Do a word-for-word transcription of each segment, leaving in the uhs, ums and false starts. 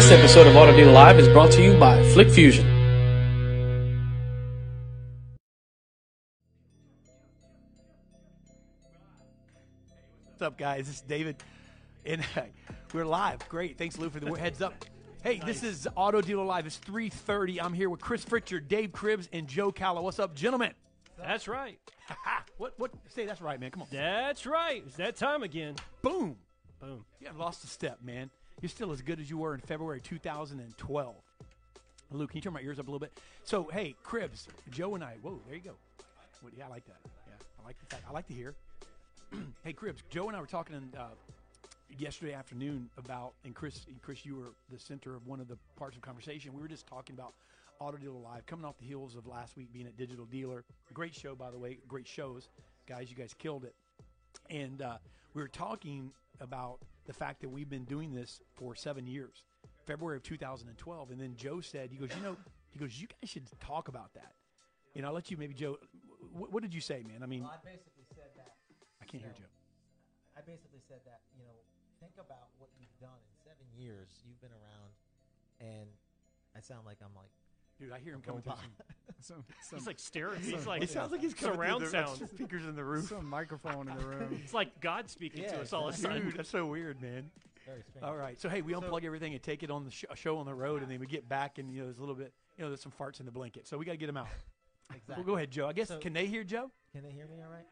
This episode of Auto Dealer Live is brought to you by Flick Fusion. What's up, guys? This is David, and we're live. Great. Thanks, Lou, for the heads up. Hey, nice. This is Auto Dealer Live. It's three thirty. I'm here with Chris Fritcher, Dave Cribbs, and Joe Calla. What's up, gentlemen? That's right. what? What? Say that's right, man. Come on. That's right. It's that time again. Boom. Boom. You haven't lost a step, man. You're still as good as you were in February two thousand twelve. Luke, can you turn my ears up a little bit? So, hey, Cribbs, Joe and I. Whoa, there you go. Well, yeah, I like that. Yeah, I like the fact. I like to hear. Hey, Cribbs, Joe and I were talking uh, yesterday afternoon about, and Chris, and Chris, you were the center of one of the parts of the conversation. We were just talking about Auto Dealer Live, coming off the heels of last week being at Digital Dealer. Great show, by the way. Great shows. Guys, you guys killed it. And uh, we were talking about the fact that we've been doing this for seven years, February of two thousand twelve. And then Joe said, he goes, you know, he goes, you guys should talk about that. You know, I'll let you maybe, Joe, what, what did you say, man? I mean, well, I basically said that. I can't hear know, Joe. I basically said that, you know, think about what you've done in seven years. You've been around, and I sound like I'm like, dude, I hear him coming through some, some, some, He's like staring. He's like, it sounds like he's coming surround through the, sound. Speakers in the roof. Some microphone in the room. It's like God speaking Yeah, to us all of a exactly. sudden. Dude, that's so weird, man. very strange. All right, so hey, we So- unplug everything and take it on the sh- show on the road, and then we get back, and you know, there's a little bit, you know, there's some farts in the blanket, so we got to get them out. Exactly. Well, go ahead, Joe. I guess So- can they hear Joe? Can they hear me all right?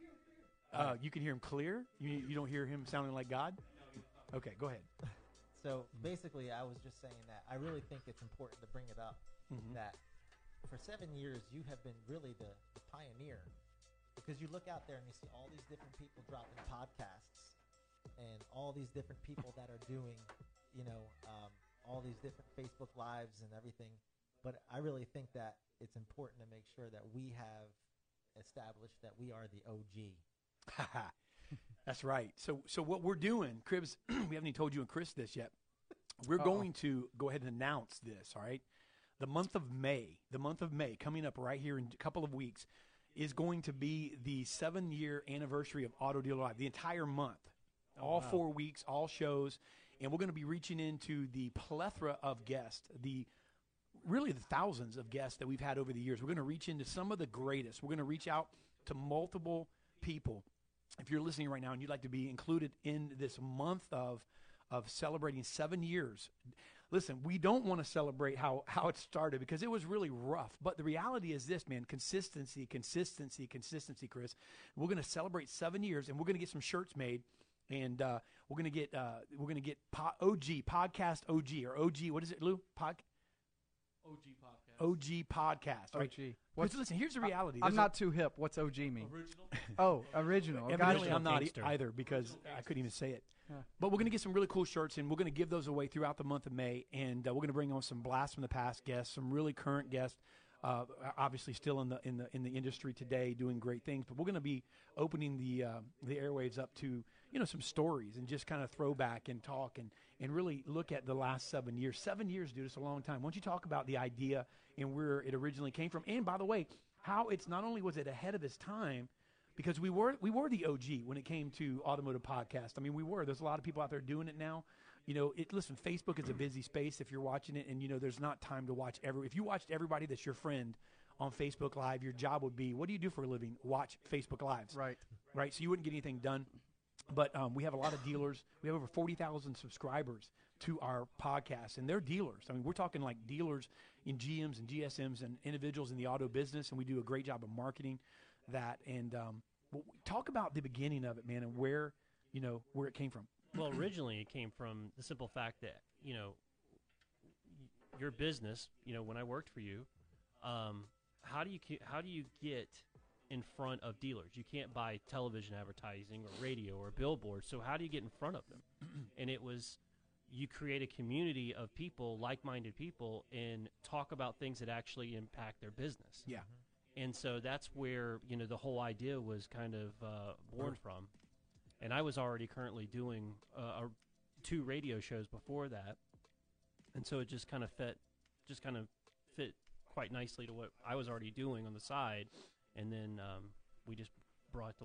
Uh, you can hear him clear. You you don't hear him sounding like God. Okay, go ahead. So basically, I was just saying that I really think it's important to bring it up Mhm. that for seven years you have been really the, the pioneer, because you look out there and you see all these different people dropping podcasts and all these different people that are doing, you know, um, all these different Facebook Lives and everything. But I really think that it's important to make sure that we have established that we are the O G. That's right. So so what we're doing, Cribbs, we haven't even told you and Chris this yet. We're Uh-oh. going to go ahead and announce this, all right? The month of May, the month of May, coming up right here in a couple of weeks, is going to be the seven-year anniversary of Auto Dealer Live, the entire month. Oh, all wow. four weeks, all shows, and we're going to be reaching into the plethora of guests, the really the thousands of guests that we've had over the years. We're going to reach into some of the greatest. We're going to reach out to multiple people. If you're listening right now and you'd like to be included in this month of of celebrating seven years, listen, we don't want to celebrate how, how it started because it was really rough. But the reality is this, man, consistency, consistency, consistency, Chris. We're going to celebrate seven years, and we're going to get some shirts made, and uh, we're going to get uh, we're going to get po- O G, Podcast O G, or O G, what is it, Lou? Pod- O G podcast. O G Podcast, right? O G. What's, listen, here's the reality. I'm There's not too hip. What's O G mean? Original. Oh, original. a, Got evidently you. I'm not e- Gangster. either because I couldn't even say it. Yeah. But we're going to get some really cool shirts, and we're going to give those away throughout the month of May. And uh, we're going to bring on some blast from the past guests, some really current guests, uh, obviously still in the in the in the industry today, doing great things. But we're going to be opening the uh, the airwaves up to you know some stories and just kind of throwback and talk and and really look at the last seven years. Seven years, dude, it's a long time. Why don't you talk about the idea and where it originally came from? And by the way, how it's not only was it ahead of its time. Because we were we were the O G when it came to automotive podcast. I mean, we were. There's a lot of people out there doing it now. You know, it. Listen, Facebook is a busy space if you're watching it, and you know, there's not time to watch every. If you watched everybody that's your friend on Facebook Live, your job would be, what do you do for a living? Watch Facebook Lives, Right. right? So you wouldn't get anything done. But um, we have a lot of dealers. We have over forty thousand subscribers to our podcast, and they're dealers. I mean, we're talking like dealers in G Ms and G S Ms and individuals in the auto business, and we do a great job of marketing that. And um, well, talk about the beginning of it, man, and where you know where it came from. Well, originally it came from the simple fact that, you know, y- your business, you know, when I worked for you, um, how do you ke- how do you get in front of dealers? You can't buy television advertising or radio or billboards. So how do you get in front of them? And it was you create a community of people, like-minded people, and talk about things that actually impact their business. Yeah. And so that's where, you know, the whole idea was kind of uh, born from. And I was already currently doing uh, a, two radio shows before that. And so it just kind of fit, just kind of fit quite nicely to what I was already doing on the side. And then um, we just brought it to life.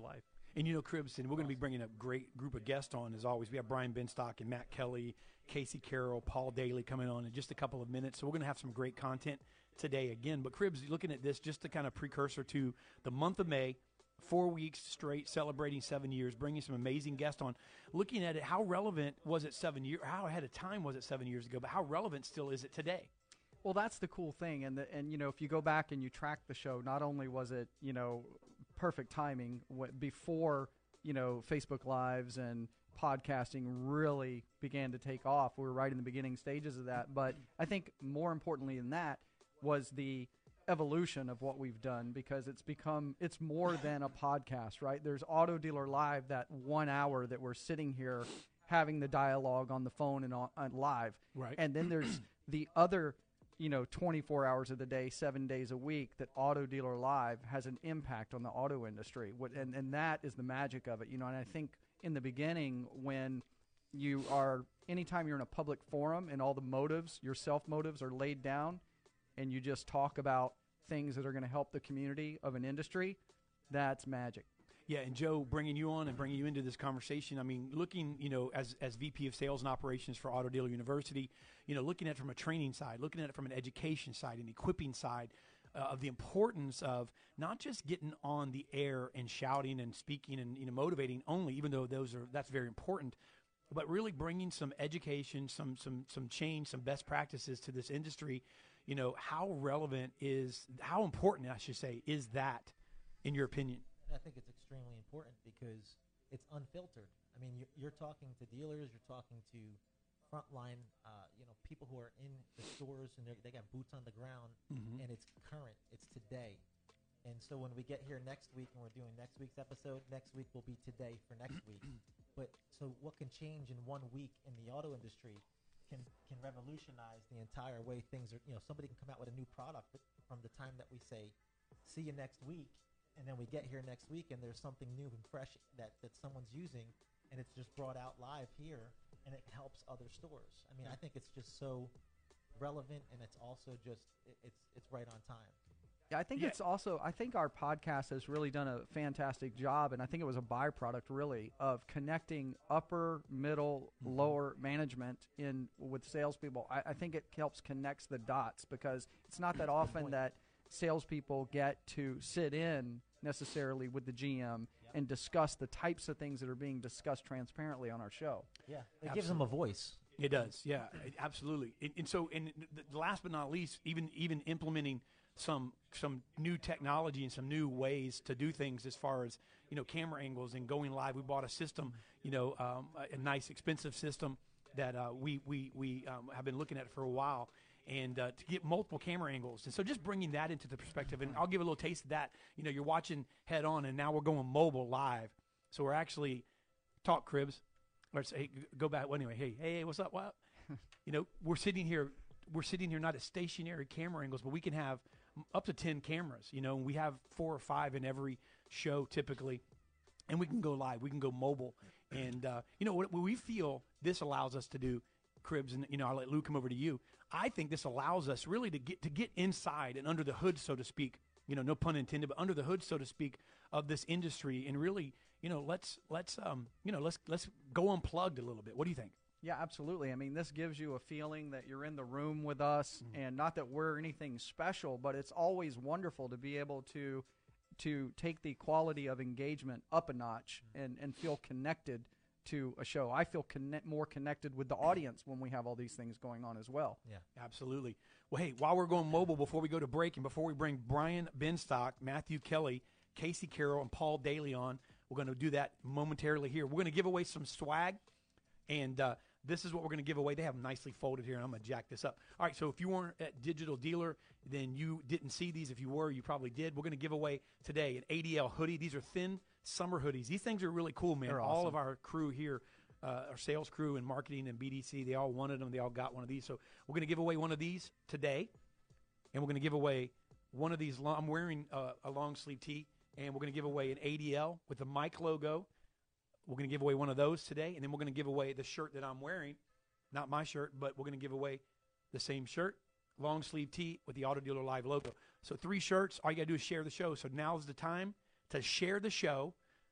And, you know, Cribs, and we're going to be bringing a great group of guests on, as always. We have Brian Benstock and Matt Kelly, Casey Carroll, Paul Daly coming on in just a couple of minutes. So we're going to have some great content today again. But, Cribs, looking at this, just a kind of precursor to the month of May, four weeks straight celebrating seven years, bringing some amazing guests on. Looking at it, how relevant was it seven years? How ahead of time was it seven years ago? But how relevant still is it today? Well, that's the cool thing. And, the, and you know, if you go back and you track the show, not only was it, you know, perfect timing w- before, you know, Facebook Lives and podcasting really began to take off. We were right in the beginning stages of that. But I think more importantly than that was the evolution of what we've done, because it's become, it's more than a podcast, right? There's Auto Dealer Live, that one hour that we're sitting here having the dialogue on the phone and on, on live. Right. And then there's the other, you know, twenty-four hours of the day, seven days a week, that Auto Dealer Live has an impact on the auto industry. What, and, and that is the magic of it, you know. And I think in the beginning, when you are, anytime you're in a public forum and all the motives, your self-motives are laid down, and you just talk about things that are going to help the community of an industry, that's magic. Yeah, and Joe, bringing you on and bringing you into this conversation, I mean, looking, you know, as as V P of Sales and Operations for Auto Dealer University, you know, looking at it from a training side, looking at it from an education side, an equipping side, uh, of the importance of not just getting on the air and shouting and speaking and, you know, motivating only, even though those are that's very important, but really bringing some education, some some some change, some best practices to this industry. You know, how relevant is, how important, I should say, is that, in your opinion? I think it's extremely important because it's unfiltered. I mean, you're, you're talking to dealers, you're talking to frontline, uh, you know, people who are in the stores and they got boots on the ground, Mm-hmm. and it's current, it's today. And so when we get here next week and we're doing next week's episode, next week will be today for next week. But so what can change in one week in the auto industry can can revolutionize the entire way things are. You know, somebody can come out with a new product from the time that we say, see you next week, and then we get here next week and there's something new and fresh that, that someone's using, and it's just brought out live here, and it helps other stores. I mean, I think it's just so relevant, and it's also just, it, it's it's right on time. Yeah, I think Yeah. it's also, I think our podcast has really done a fantastic job, and I think it was a byproduct, really, of connecting upper, middle, Mm-hmm. lower management in with salespeople. I, I think it helps connects the dots, because it's not that often point. that salespeople get to sit in necessarily with the G M and discuss the types of things that are being discussed transparently on our show. Yeah, it gives them a voice. It does, yeah, it- absolutely. And, and so, and th- the last but not least, even even implementing some some new technology and some new ways to do things as far as, you know, camera angles and going live. We bought a system, you know, um, a, a nice expensive system that uh, we we we um, have been looking at for a while, and uh, to get multiple camera angles. And so just bringing that into the perspective, and I'll give a little taste of that. You know, you're watching head on, and now we're going mobile live. So we're actually talk Cribs. Let's hey, go back. Well, anyway, hey, hey, what's up? What? You know, we're sitting here. We're sitting here not at stationary camera angles, but we can have up to ten cameras. You know, and we have four or five in every show typically, and we can go live. We can go mobile, and uh, you know what, what we feel this allows us to do, Cribs, and you know, I'll let Lou come over to you. I think this allows us really to get to get inside and under the hood, so to speak. You know, no pun intended, but under the hood, so to speak, of this industry, and really, you know, let's let's um, you know, let's let's go unplugged a little bit. What do you think? Yeah, absolutely. I mean, this gives you a feeling that you're in the room with us, Mm-hmm. and not that we're anything special, but it's always wonderful to be able to to take the quality of engagement up a notch and, and feel connected to a show. I feel connect, more connected with the audience when we have all these things going on as well. Yeah. Absolutely. Well, hey, while we're going mobile, before we go to break, and before we bring Brian Benstock, Matthew Kelly, Casey Carroll, and Paul Daly on, we're going to do that momentarily here. We're going to give away some swag, and uh, this is what we're going to give away. They have them nicely folded here, and I'm going to jack this up. All right, so if you weren't at Digital Dealer, then you didn't see these. If you were, you probably did. We're going to give away today an A D L hoodie. These are thin summer hoodies. These things are really cool, man. They're All awesome. of our crew here, uh, our sales crew and marketing and B D C, they all wanted them. They all got one of these. So we're going to give away one of these today, and we're going to give away one of these. Long, I'm wearing uh, a long sleeve tee, and we're going to give away an A D L with the Mike logo. We're going to give away one of those today, and then we're going to give away the shirt that I'm wearing. Not my shirt, but we're going to give away the same shirt, long sleeve tee with the Auto Dealer Live logo. So three shirts. All you got to do is share the show. So now's the time to share the show.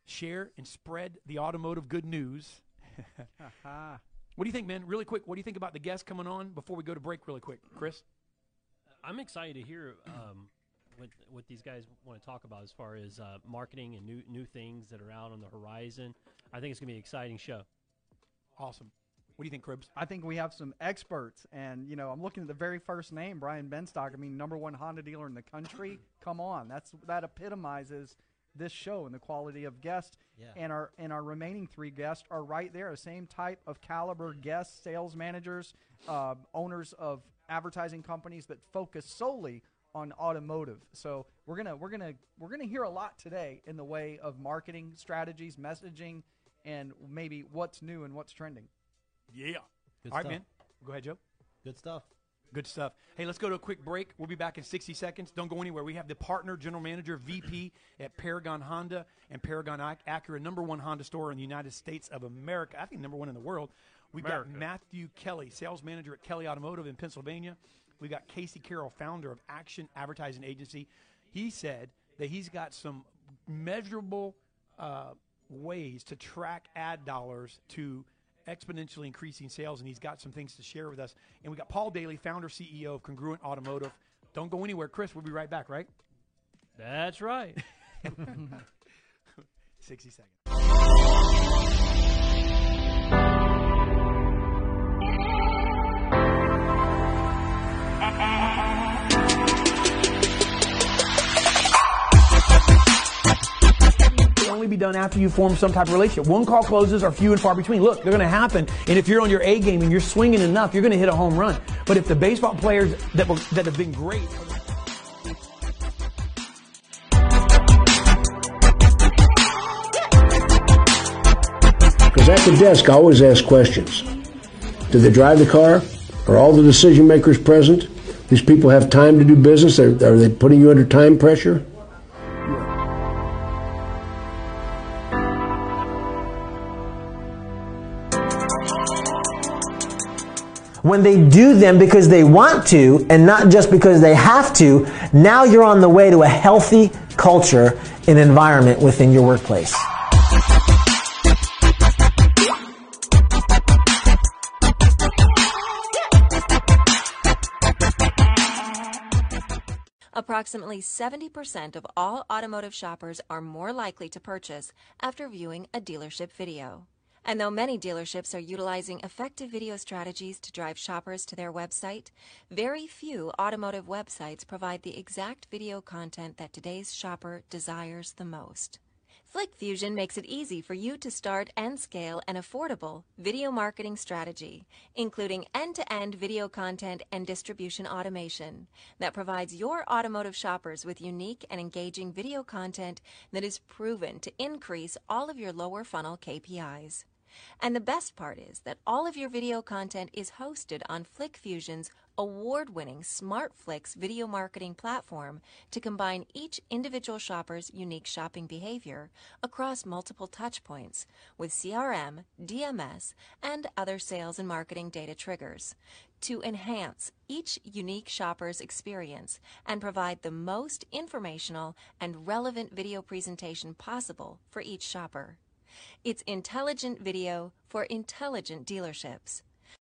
share and spread the automotive good news. What do you think, man? Really quick, what do you think about the guests coming on before we go to break really quick? Chris? I'm excited to hear um, what what these guys want to talk about as far as uh, marketing and new new things that are out on the horizon. I think it's going to be an exciting show. Awesome. What do you think, Cribs? I think we have some experts, and you know, I'm looking at the very first name, Brian Benstock. I mean, number one Honda dealer in the country. Come on, that's that epitomizes this show and the quality of guests. Yeah. And our and our remaining three guests are right there, the same type of caliber guests, sales managers, uh, owners of advertising companies that focus solely on automotive. So we're gonna we're gonna we're gonna hear a lot today in the way of marketing strategies, messaging, and maybe what's new and what's trending. Yeah. Good All right, stuff. man. Go ahead, Joe. Good stuff. Good stuff. Hey, let's go to a quick break. We'll be back in sixty seconds. Don't go anywhere. We have the partner, general manager, V P at Paragon Honda and Paragon Ac- Acura, number one Honda store in the United States of America. I think number one in the world. We've America. got Matthew Kelly, sales manager at Kelly Automotive in Pennsylvania. We got Casey Carroll, founder of Action Advertising Agency. He said that he's got some measurable uh, ways to track ad dollars to exponentially increasing sales, and he's got some things to share with us. And we got Paul Daly, founder, C E O of Congruent Automotive. Don't go anywhere, Chris. We'll be right back, right? That's right. sixty seconds. Only be done after you form some type of relationship. One call closes are few and far between. Look, they're going to happen, and if you're on your A game and you're swinging enough, you're going to hit a home run. But if the baseball players that will, that have been great, because at the desk I always ask questions. Do they drive the car? Are all the decision makers present? These people have time to do business? Are, are they putting you under time pressure? When they do them because they want to and not just because they have to, now you're on the way to a healthy culture and environment within your workplace. Approximately seventy percent of all automotive shoppers are more likely to purchase after viewing a dealership video. And though many dealerships are utilizing effective video strategies to drive shoppers to their website, very few automotive websites provide the exact video content that today's shopper desires the most. FlickFusion makes it easy for you to start and scale an affordable video marketing strategy, including end-to-end video content and distribution automation that provides your automotive shoppers with unique and engaging video content that is proven to increase all of your lower funnel K P Is. And the best part is that all of your video content is hosted on FlickFusion's award-winning SmartFlix video marketing platform to combine each individual shopper's unique shopping behavior across multiple touchpoints with C R M, D M S, and other sales and marketing data triggers to enhance each unique shopper's experience and provide the most informational and relevant video presentation possible for each shopper. It's intelligent video for intelligent dealerships.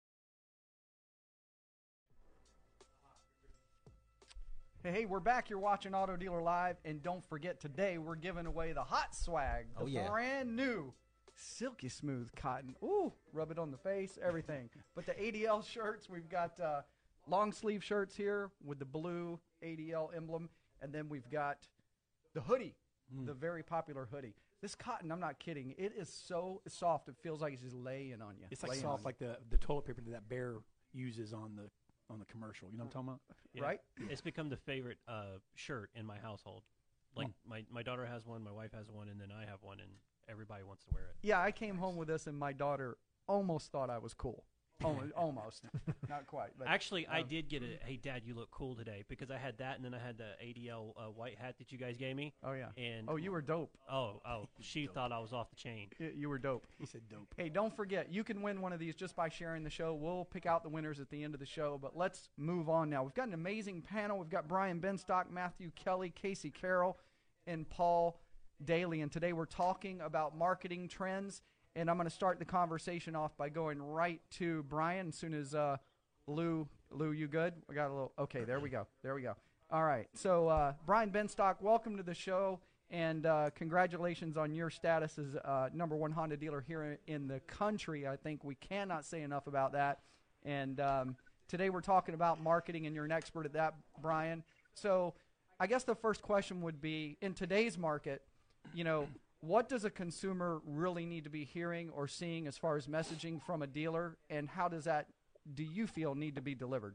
Hey, hey, we're back. You're watching Auto Dealer Live, and don't forget, today we're giving away the hot swag, the Oh, yeah. brand new silky smooth cotton. Ooh, rub it on the face, everything. But the A D L shirts, we've got uh, long sleeve shirts here with the blue A D L emblem, and then we've got the hoodie, Mm. the very popular hoodie. This cotton, I'm not kidding, it is so soft, it feels like it's just laying on you. it's like laying on soft, you. like the, the toilet paper that that bear uses on the on the commercial. You know what I'm talking about? Yeah. Right? It's become the favorite uh, shirt in my household. Like my, my daughter has one, my wife has one, and then I have one, and everybody wants to wear it. Yeah, I came home with this, and my daughter almost thought I was cool. Almost, almost. Not quite. But, Actually, I um, did get a, hey, Dad, you look cool today, because I had that, and then I had the A D L uh, white hat that you guys gave me. Oh, yeah. And Oh, you were dope. Oh, oh, she thought I was off the chain. Y- You were dope. He said dope. Hey, don't forget, you can win one of these just by sharing the show. We'll pick out the winners at the end of the show, but let's move on now. We've got an amazing panel. We've got Brian Benstock, Matthew Kelly, Casey Carroll, and Paul daily. And today we're talking about marketing trends. And I'm going to start the conversation off by going right to Brian as soon as uh, Lou, Lou, you good? We got a little, okay, there we go. There we go. All right. So, uh, Brian Benstock, welcome to the show, and uh, congratulations on your status as uh, number one Honda dealer here in the country. I think we cannot say enough about that. And um, today we're talking about marketing, and you're an expert at that, Brian. So I guess the first question would be, in today's market, you know, what does a consumer really need to be hearing or seeing as far as messaging from a dealer, and how does that, do you feel, need to be delivered?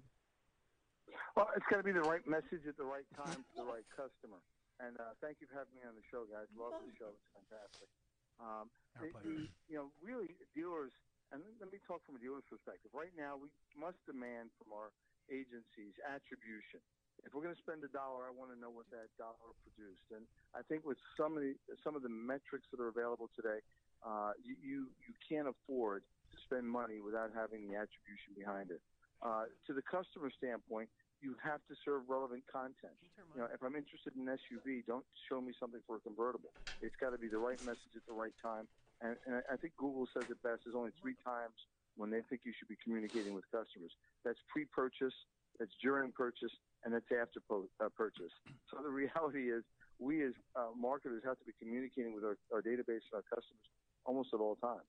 Well, it's got to be the right message at the right time to the right customer. And uh, thank you for having me on the show, guys. Love the show. It's fantastic. Um, Our the, pleasure. the, you know, really, dealers, and let me talk from a dealer's perspective. Right now, we must demand from our agencies attribution. If we're going to spend a dollar, I want to know what that dollar produced. And I think with some of the some of the metrics that are available today, uh, you, you you can't afford to spend money without having the attribution behind it. Uh, to the customer standpoint, you have to serve relevant content. You know, if I'm interested in an S U V, don't show me something for a convertible. It's got to be the right message at the right time. And, and I think Google says it best. There's only three times when they think you should be communicating with customers. That's pre-purchase, that's during purchase, and that's after po- uh, purchase. So the reality is we as uh, marketers have to be communicating with our, our database and our customers almost at all times.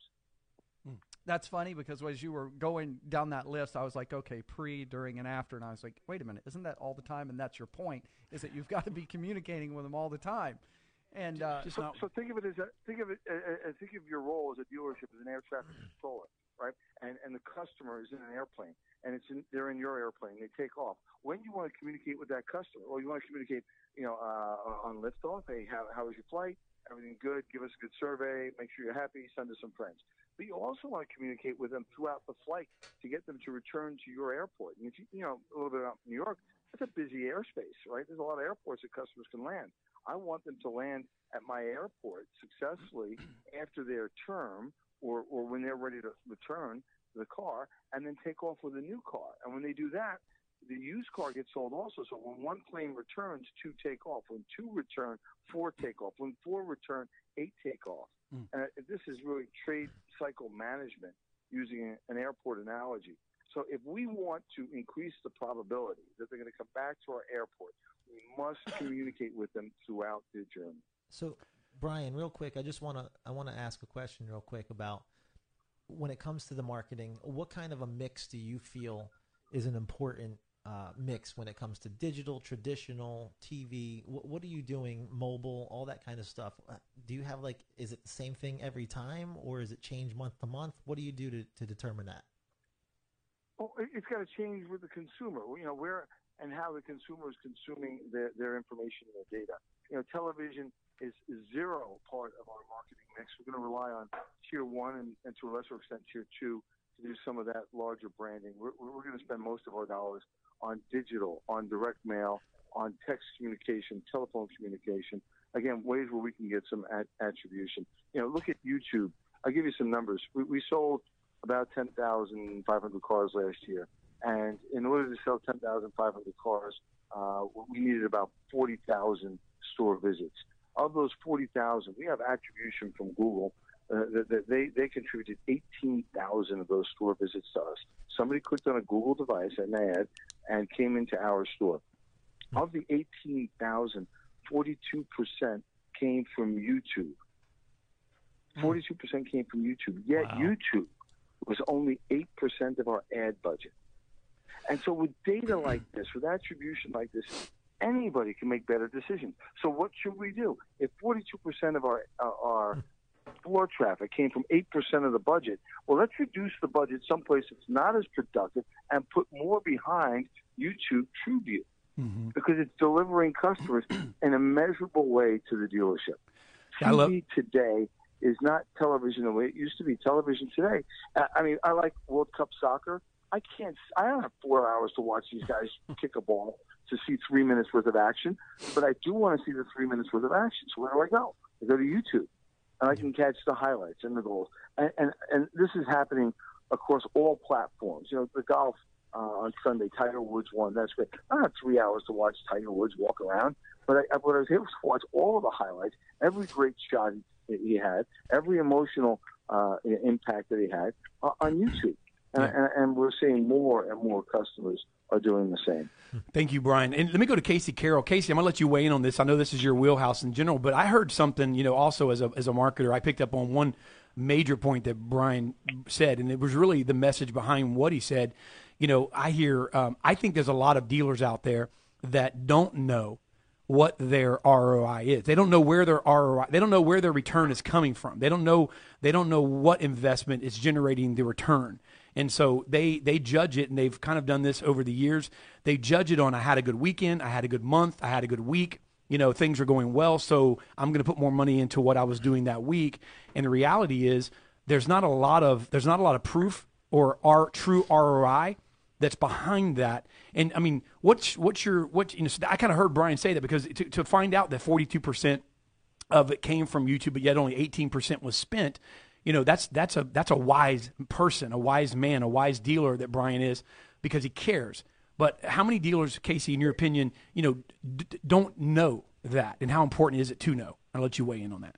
That's funny because as you were going down that list, I was like, okay, pre, during, and after. And I was like, wait a minute, isn't that all the time? And that's your point, is that you've got to be communicating with them all the time. And uh, so, not- so think of it as a, think of it uh, think of your role as a dealership as an air traffic controller, right? And and the customer is in an airplane, and it's in, they're in your airplane. They take off. When you want to communicate with that customer, or you want to communicate, you know, uh, on liftoff, hey, how how was your flight? Everything good? Give us a good survey. Make sure you're happy. Send us some friends. But you also want to communicate with them throughout the flight to get them to return to your airport. And if you, you know, a little bit out in New York, that's a busy airspace, right? There's a lot of airports that customers can land. I want them to land at my airport successfully after their term or, or when they're ready to return the car and then take off with a new car. And when they do that, the used car gets sold also. So when one plane returns, two take off. When two return, four take off. When four return, eight take off. Mm. And this is really trade cycle management using an airport analogy. So if we want to increase the probability that they're going to come back to our airport, we must communicate with them throughout their journey. So, Brian, real quick, I just want to I want to ask a question real quick about when it comes to the marketing, what kind of a mix do you feel is an important uh, mix when it comes to digital, traditional, T V? What, what are you doing, mobile, all that kind of stuff? Do you have like, is it the same thing every time, or is it change month to month? What do you do to, to determine that? Well, it's got to change with the consumer. You know, where and how the consumer is consuming their, their information and their data. You know, television is, is zero part of our marketing mix. We're going to rely on tier one and, and to a lesser extent tier two to do some of that larger branding. We're, we're going to spend most of our dollars on digital, on direct mail, on text communication, telephone communication. Again, ways where we can get some at, attribution. You know, look at YouTube. I'll give you some numbers. We, we sold about ten thousand five hundred cars last year. And in order to sell ten thousand five hundred cars, uh, we needed about forty thousand store visits. Of those forty thousand, we have attribution from Google uh, that, that they, they contributed eighteen thousand of those store visits to us. Somebody clicked on a Google device, an ad, and came into our store. Of the eighteen thousand, forty-two percent came from YouTube. forty-two percent came from YouTube. Yet wow. YouTube was only eight percent of our ad budget. And so with data like this, with attribution like this, anybody can make better decisions. So what should we do? If forty-two percent of our uh, our floor traffic came from eight percent of the budget, well, let's reduce the budget someplace that's not as productive and put more behind YouTube TrueView, mm-hmm. because it's delivering customers in a measurable way to the dealership. I love- T V today is not television the way it used to be. Television today, I mean, I like World Cup soccer. I can't, I don't have four hours to watch these guys kick a ball to see three minutes worth of action, but I do want to see the three minutes worth of action. So where do I go? I go to YouTube, and I can catch the highlights and the goals. And, and, and this is happening across all platforms. You know, the golf uh, on Sunday, Tiger Woods won. That's great. I don't have three hours to watch Tiger Woods walk around, But I, what I was able to watch all of the highlights, every great shot he had, every emotional uh, impact that he had uh, on YouTube. And, and, and we're seeing more and more customers are doing the same. Thank you, Brian. And let me go to Casey Carroll. Casey, I'm going to let you weigh in on this. I know this is your wheelhouse in general, but I heard something, you know, also as a as a marketer, I picked up on one major point that Brian said, and it was really the message behind what he said. You know, I hear, um, I think there's a lot of dealers out there that don't know what their R O I is. They don't know where their R O I, they don't know where their return is coming from. They don't know, they don't know what investment is generating the return. And so they, they judge it, and they've kind of done this over the years. They judge it on, I had a good weekend, I had a good month, I had a good week, you know, things are going well, so I'm going to put more money into what I was doing that week. And the reality is there's not a lot of, there's not a lot of proof or our true R O I that's behind that. And I mean, what's, what's your, what, you know, I kind of heard Brian say that, because to, to find out that forty-two percent of it came from YouTube, but yet only eighteen percent was spent, you know, that's that's a that's a wise person, a wise man, a wise dealer that Brian is, because he cares. But how many dealers, Casey, in your opinion, you know, d- don't know that, and how important is it to know? I'll let you weigh in on that.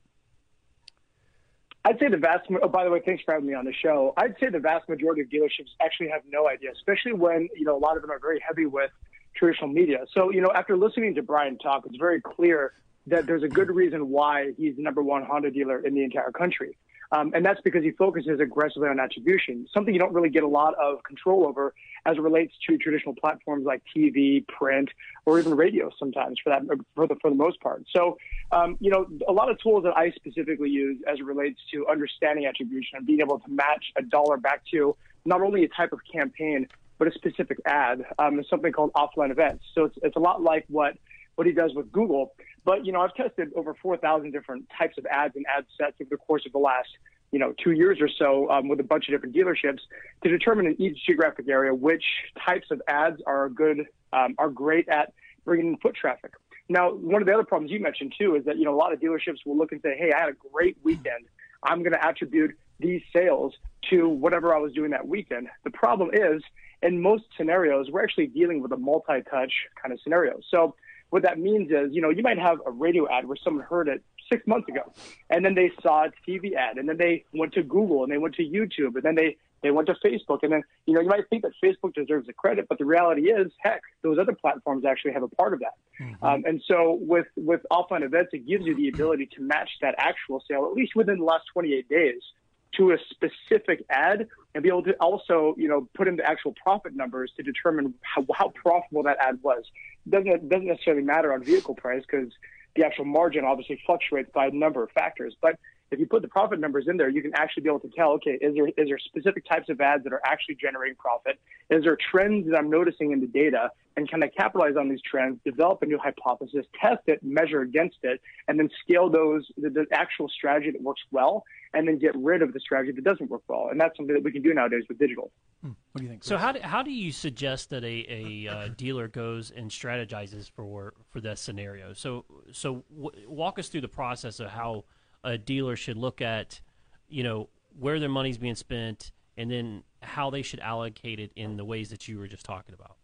I'd say the vast. Oh, by the way, thanks for having me on the show. I'd say the vast majority of dealerships actually have no idea, especially when, you know, a lot of them are very heavy with traditional media. So, you know, after listening to Brian talk, it's very clear that there's a good reason why he's the number one Honda dealer in the entire country. Um, and that's because he focuses aggressively on attribution, something you don't really get a lot of control over as it relates to traditional platforms like T V, print, or even radio sometimes for that, for the, for the most part. So, um, you know, a lot of tools that I specifically use as it relates to understanding attribution and being able to match a dollar back to not only a type of campaign, but a specific ad, um, is something called offline events. So it's, it's a lot like what, what he does with Google. But, you know, I've tested over four thousand different types of ads and ad sets over the course of the last, you know, two years or so um, with a bunch of different dealerships to determine in each geographic area which types of ads are good, um, are great at bringing in foot traffic. Now, one of the other problems you mentioned, too, is that, you know, a lot of dealerships will look and say, hey, I had a great weekend. I'm going to attribute these sales to whatever I was doing that weekend. The problem is, in most scenarios, we're actually dealing with a multi-touch kind of scenario. So what that means is, you know, you might have a radio ad where someone heard it six months ago, and then they saw a T V ad, and then they went to Google, and they went to YouTube, and then they, they went to Facebook. And then, you know, you might think that Facebook deserves the credit, but the reality is, heck, those other platforms actually have a part of that. Mm-hmm. Um, and so with, with offline events, it gives you the ability to match that actual sale, at least within the last twenty-eight days, to a specific ad, and be able to also, you know, put in the actual profit numbers to determine how, how profitable that ad was. It doesn't, it doesn't necessarily matter on vehicle price, because the actual margin obviously fluctuates by a number of factors. But if you put the profit numbers in there, you can actually be able to tell, okay, is there is there specific types of ads that are actually generating profit? Is there trends that I'm noticing in the data? And can I capitalize on these trends, develop a new hypothesis, test it, measure against it, and then scale those, the, the actual strategy that works well, and then get rid of the strategy that doesn't work well. And that's something that we can do nowadays with digital. Hmm. What do you think? So how do, how do you suggest that a, a uh, dealer goes and strategizes for for that scenario? So so w- walk us through the process of how a dealer should look at, you know, where their money's being spent, and then how they should allocate it in the ways that you were just talking about.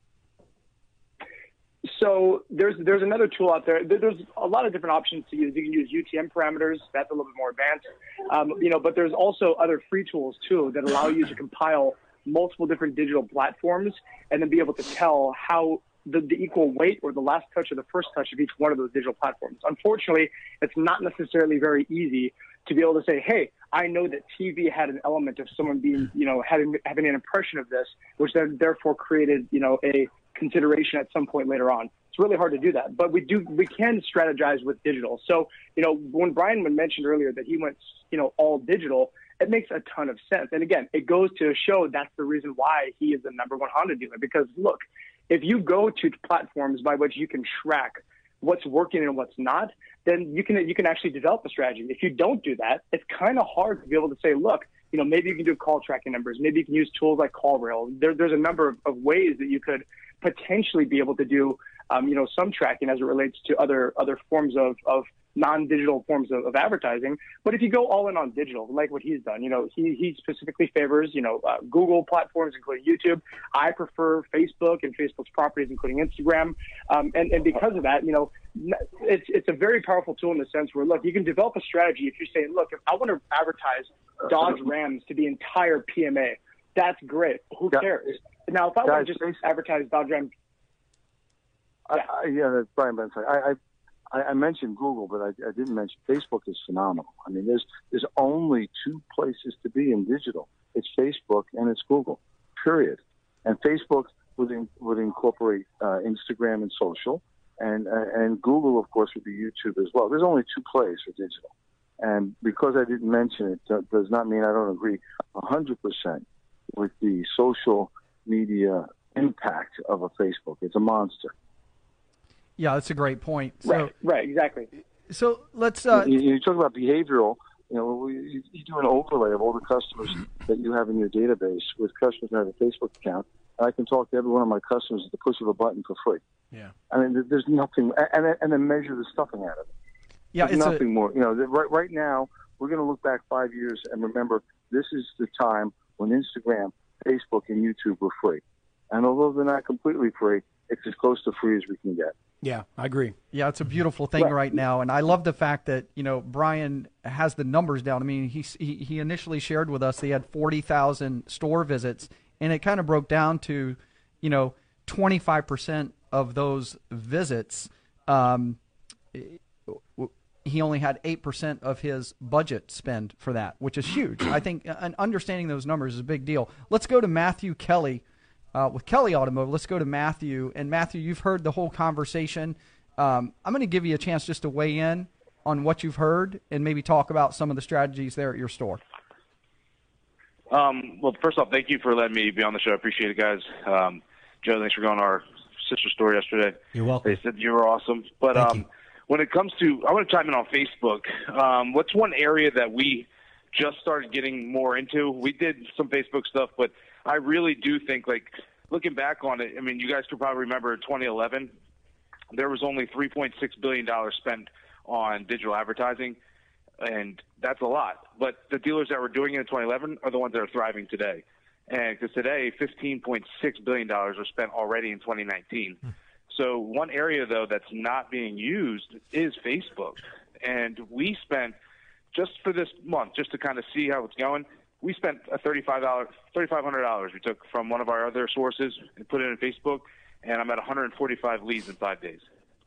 So there's there's another tool out there. There's a lot of different options to use. You can use U T M parameters. That's a little bit more advanced. Um, you know, but there's also other free tools too that allow you to compile multiple different digital platforms and then be able to tell how the, the equal weight or the last touch or the first touch of each one of those digital platforms. Unfortunately, it's not necessarily very easy to be able to say, hey, I know that T V had an element of someone being, you know, having having an impression of this, which then therefore created, you know, a consideration at some point later on. It's really hard to do that, but we do, we can strategize with digital. So, you know, when Brian mentioned earlier that he went, you know, all digital, it makes a ton of sense. And again, it goes to show that's the reason why he is the number one Honda dealer, because look, if you go to platforms by which you can track what's working and what's not, then you can, you can actually develop a strategy. If you don't do that, it's kind of hard to be able to say, look, you know, maybe you can do call tracking numbers. Maybe you can use tools like CallRail. There, there's a number of, of ways that you could potentially be able to do, um, you know, some tracking as it relates to other other forms of, of non-digital forms of, of advertising. But if you go all in on digital, like what he's done, you know, he, he specifically favors, you know, uh, Google platforms, including YouTube. I prefer Facebook and Facebook's properties, including Instagram. Um, and, and because of that, you know, it's, it's a very powerful tool in the sense where, look, you can develop a strategy if you're saying, look, if I want to advertise Dodge Rams to the entire P M A, that's great. Who cares? Now, if I want to just advertise Dodge Rams, yeah, I, I, yeah that's Brian Benson. I, I, I mentioned Google, but I, I didn't mention Facebook is phenomenal. I mean, there's there's only two places to be in digital. It's Facebook and it's Google, period. And Facebook would in, would incorporate uh, Instagram and social, and uh, and Google, of course, would be YouTube as well. There's only two plays for digital. And because I didn't mention it, uh, does not mean I don't agree one hundred percent with the social media impact of a Facebook. It's a monster. Yeah, that's a great point. So, right, right, exactly. So let's... Uh, you, you talk about behavioral, you know, you, you do an overlay of all the customers that you have in your database with customers that have a Facebook account, and I can talk to every one of my customers at the push of a button for free. Yeah. I mean, there's nothing... And, and then measure the stuffing out of it. Yeah, There's it's nothing a, more. You know, right, right now, we're going to look back five years and remember this is the time when Instagram, Facebook, and YouTube were free. And although they're not completely free, it's as close to free as we can get. Yeah, I agree. Yeah, it's a beautiful thing right. right now. And I love the fact that, you know, Brian has the numbers down. I mean, he, he, he initially shared with us he had forty thousand store visits, and it kind of broke down to, you know, twenty-five percent of those visits, um, he only had eight percent of his budget spend for that, which is huge. I think and understanding those numbers is a big deal. Let's go to Matthew Kelly uh, with Kelly Automotive. Let's go to Matthew. And, Matthew, you've heard the whole conversation. Um, I'm going to give you a chance just to weigh in on what you've heard and maybe talk about some of the strategies there at your store. Um, well, first off, thank you for letting me be on the show. I appreciate it, guys. Um, Joe, thanks for going to our sister store yesterday. You're welcome. They said you were awesome. But Thank um, you. when it comes to, I want to chime in on Facebook. Um, what's one area that we just started getting more into? We did some Facebook stuff, but I really do think, like, looking back on it, I mean, you guys could probably remember twenty eleven, there was only three point six billion dollars spent on digital advertising, and that's a lot. But the dealers that were doing it in twenty eleven are the ones that are thriving today. And because today, fifteen point six billion dollars are spent already in twenty nineteen. Hmm. So one area, though, that's not being used is Facebook. And we spent, just for this month, just to kind of see how it's going, we spent a thirty-five hundred dollars we took from one of our other sources and put it in Facebook, and I'm at one hundred forty-five leads in five days.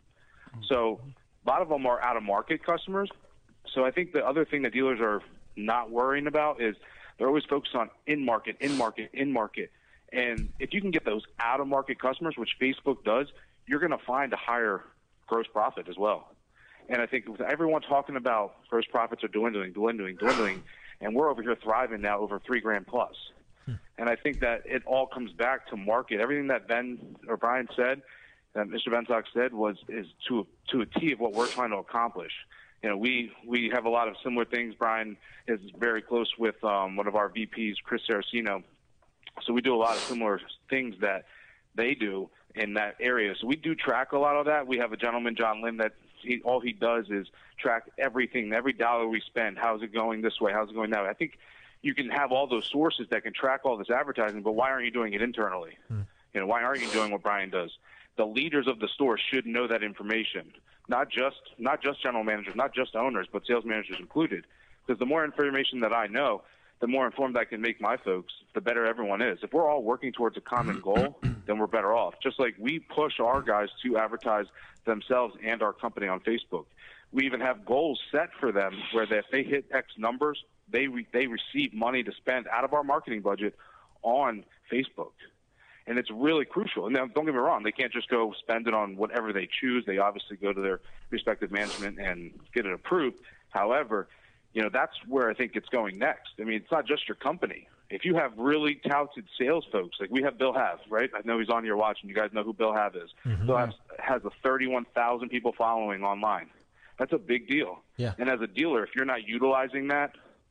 So a lot of them are out-of-market customers. So I think the other thing that dealers are not worrying about is they're always focused on in-market, in-market, in-market. And if you can get those out-of-market customers, which Facebook does, you're going to find a higher gross profit as well. And I think with everyone talking about gross profits are dwindling, dwindling, dwindling, and we're over here thriving now over three grand plus. Hmm. And I think that it all comes back to market. Everything that Ben or Brian said, that Mister Bentock said, was is to to a T of what we're trying to accomplish. You know, we we have a lot of similar things. Brian is very close with um, one of our V Ps, Chris Saracino. So we do a lot of similar things that they do in that area. So we do track a lot of that. We have a gentleman, John Lynn, that he, all he does is track everything, every dollar we spend. How's it going this way? How's it going that way? I think you can have all those sources that can track all this advertising, but why aren't you doing it internally? Hmm. You know, why aren't you doing what Brian does? The leaders of the store should know that information, not just not just general managers, not just owners, but sales managers included. Because the more information that I know, the more informed I can make my folks, the better everyone is. If we're all working towards a common goal, then we're better off. Just like we push our guys to advertise themselves and our company on Facebook. We even have goals set for them where they, if they hit X numbers, they re, they receive money to spend out of our marketing budget on Facebook. And it's really crucial. And now, don't get me wrong, they can't just go spend it on whatever they choose. They obviously go to their respective management and get it approved. However, you know, that's where I think it's going next. I mean, it's not just your company. If you have really touted sales folks, like we have Bill Have, right? I know he's on here watching. You guys know who Bill Have is. Mm-hmm. Bill Have has a thirty-one thousand people following online. That's a big deal. Yeah. And as a dealer, if you're not utilizing that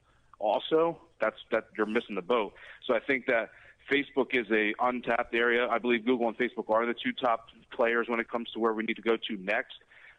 also, that's that you're missing the boat. So I think that Facebook is a untapped area. I believe Google and Facebook are the two top players when it comes to where we need to go to next.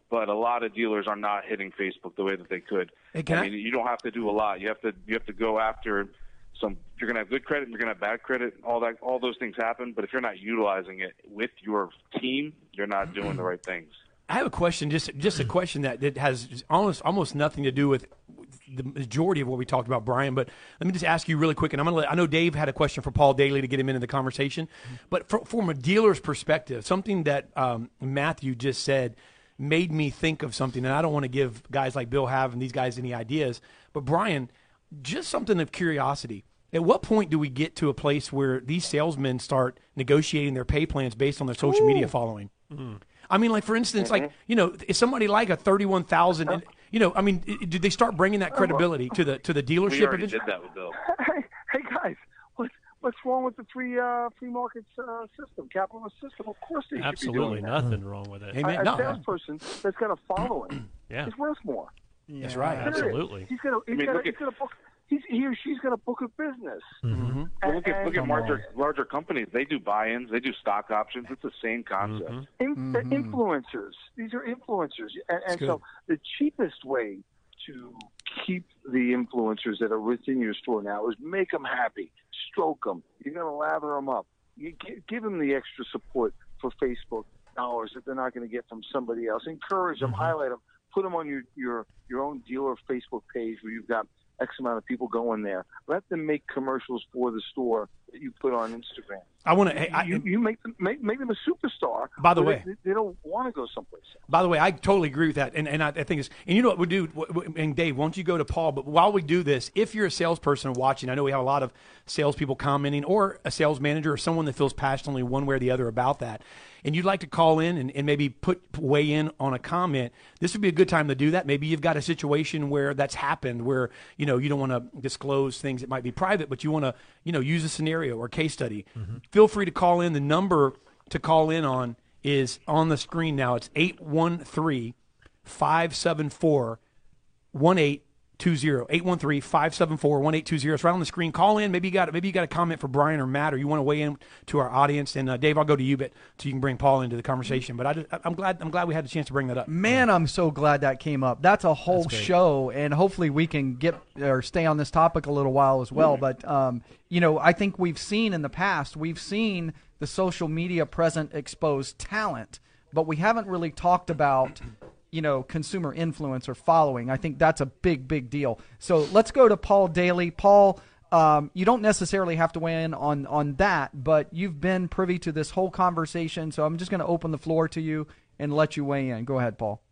but a lot of dealers are not hitting Facebook the way that they could. Hey, can I I- mean, you don't have to do a lot. You have to you have to go after some. You're going to have good credit, you're going to have bad credit. All that, all those things happen. But if you're not utilizing it with your team, you're not doing the right things. I have a question, just just a question that, that has almost almost nothing to do with the majority of what we talked about, Brian. But let me just ask you really quick, and I'm gonna let, I know Dave had a question for Paul Daly to get him into the conversation. But for, from a dealer's perspective, something that um, Matthew just said made me think of something, and I don't want to give guys like Bill Have and these guys any ideas. But Brian, just something of curiosity. At what point do we get to a place where these salesmen start negotiating their pay plans based on their social Ooh. media following? Mm-hmm. I mean, like, for instance, mm-hmm. like, you know, is somebody like a thirty-one thousand, and you know, I mean, did they start bringing that credibility to the to the dealership? We already did that with Bill. Hey, hey guys, what's what's wrong with the free uh, free market uh, system, capitalist system? Of course they Absolutely should be doing nothing that. wrong with it. Hey, man, a, a no. salesperson that's got a following yeah. is worth more. Yeah. That's right. Serious. Absolutely. He's gonna he's I mean, gonna look he's at- gonna book. He's, he or she's got a book of business. Mm-hmm. Well, look at look at And- larger larger companies. They do buy-ins. They do stock options. It's the same concept. Mm-hmm. In, Mhm. influencers. These are influencers, and, and good. so the cheapest way to keep the influencers that are within your store now is make them happy, stroke them. You're going to lather them up. You give, give them the extra support for Facebook dollars that they're not going to get from somebody else. Encourage them, Mm-hmm. highlight them, put them on your your your own dealer Facebook page where you've got X amount of people going there. Let them make commercials for the store that you put on Instagram. I want to. Hey, I, you, you make them make, make them a superstar. By the where way- they, they don't want to go someplace else. By the way, I totally agree with that, and and I, I think it's and you know what we do. And Dave, won't you go to Paul? But while we do this, if you're a salesperson watching, I know we have a lot of salespeople commenting, or a sales manager, or someone that feels passionately one way or the other about that, and you'd like to call in and, and maybe put weigh in on a comment. This would be a good time to do that. Maybe you've got a situation where that's happened, where you know you don't want to disclose things that might be private, but you want to you know use a scenario or case study. Mm-hmm. Feel free to call in. The number to call in on is on the screen now. It's eight one three, five seven four, one eight two zero. eight one three, five seven four, one eight two zero. It's right on the screen. Call in. Maybe you got maybe you got a comment for Brian or Matt, or you want to weigh in to our audience. And uh, Dave, I'll go to you, but so you can bring Paul into the conversation. But I just, I'm glad I'm glad we had the chance to bring that up. Man, I'm so glad that came up. That's a whole That's great. show, and hopefully we can get or stay on this topic a little while as well. But um, you know, I think we've seen in the past, we've seen the social media present expose talent, but we haven't really talked about, you know, consumer influence or following. I think that's a big, big deal. So let's go to Paul Daly. Paul, um, you don't necessarily have to weigh in on, on that, but you've been privy to this whole conversation, so I'm just going to open the floor to you and let you weigh in. Go ahead, Paul.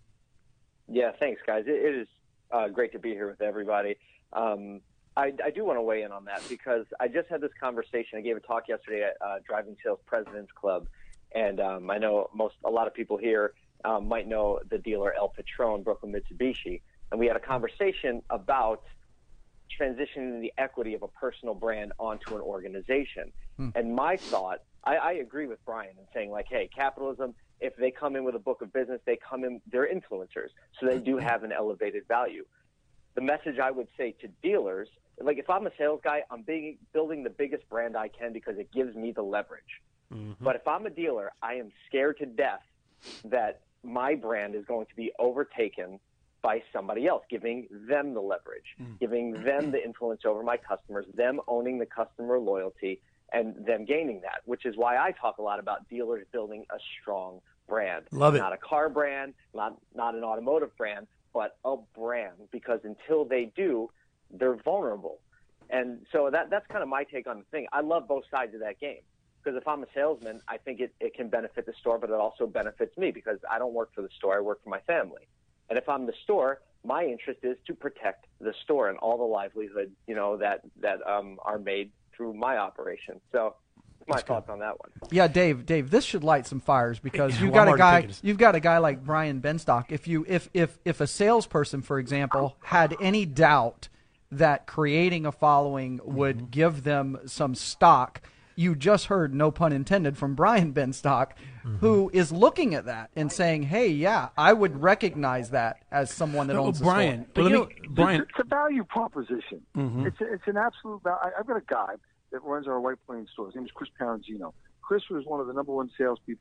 Yeah, thanks, guys. It, it is uh, great to be here with everybody. Um, I, I do want to weigh in on that because I just had this conversation. I gave a talk yesterday at uh, Driving Sales President's Club, and um, I know most a lot of people here um, might know the dealer El Patron, Brooklyn Mitsubishi, and we had a conversation about transitioning the equity of a personal brand onto an organization. Hmm. And my thought, I, I agree with Brian in saying, like, hey, capitalism, if they come in with a book of business, they come in, they're influencers, so they do have an elevated value. The message I would say to dealers, like if I'm a sales guy, I'm being, building the biggest brand I can because it gives me the leverage. Mm-hmm. But if I'm a dealer, I am scared to death that my brand is going to be overtaken by somebody else, giving them the leverage, mm. giving them the influence over my customers, them owning the customer loyalty, and them gaining that, which is why I talk a lot about dealers building a strong brand. Love it. Not a car brand, not not an automotive brand, but a brand, because until they do, they're vulnerable. And so that that's kind of my take on the thing. I love both sides of that game, because if I'm a salesman, I think it, it can benefit the store, but it also benefits me because I don't work for the store, I work for my family. And if I'm the store, my interest is to protect the store and all the livelihood, you know, that, that um, are made through my operation. So my That's thoughts good. on that one. Yeah, Dave, Dave, this should light some fires because Yeah, you've well, got I'm a guy, already thinking you've got a guy like Brian Benstock. If you, if, if, if a salesperson, for example, had any doubt that creating a following would mm-hmm. give them some stock, you just heard, no pun intended, from Brian Benstock, mm-hmm. who is looking at that and saying, "Hey, yeah, I would recognize that as someone that Oh, owns Brian, the store." but But let you me, know, Brian. it's, it's a value proposition. Mm-hmm. It's a, it's an absolute value. I've got a guy that runs our White Plains store. His name is Chris Parenzino. Chris was one of the number one salespeople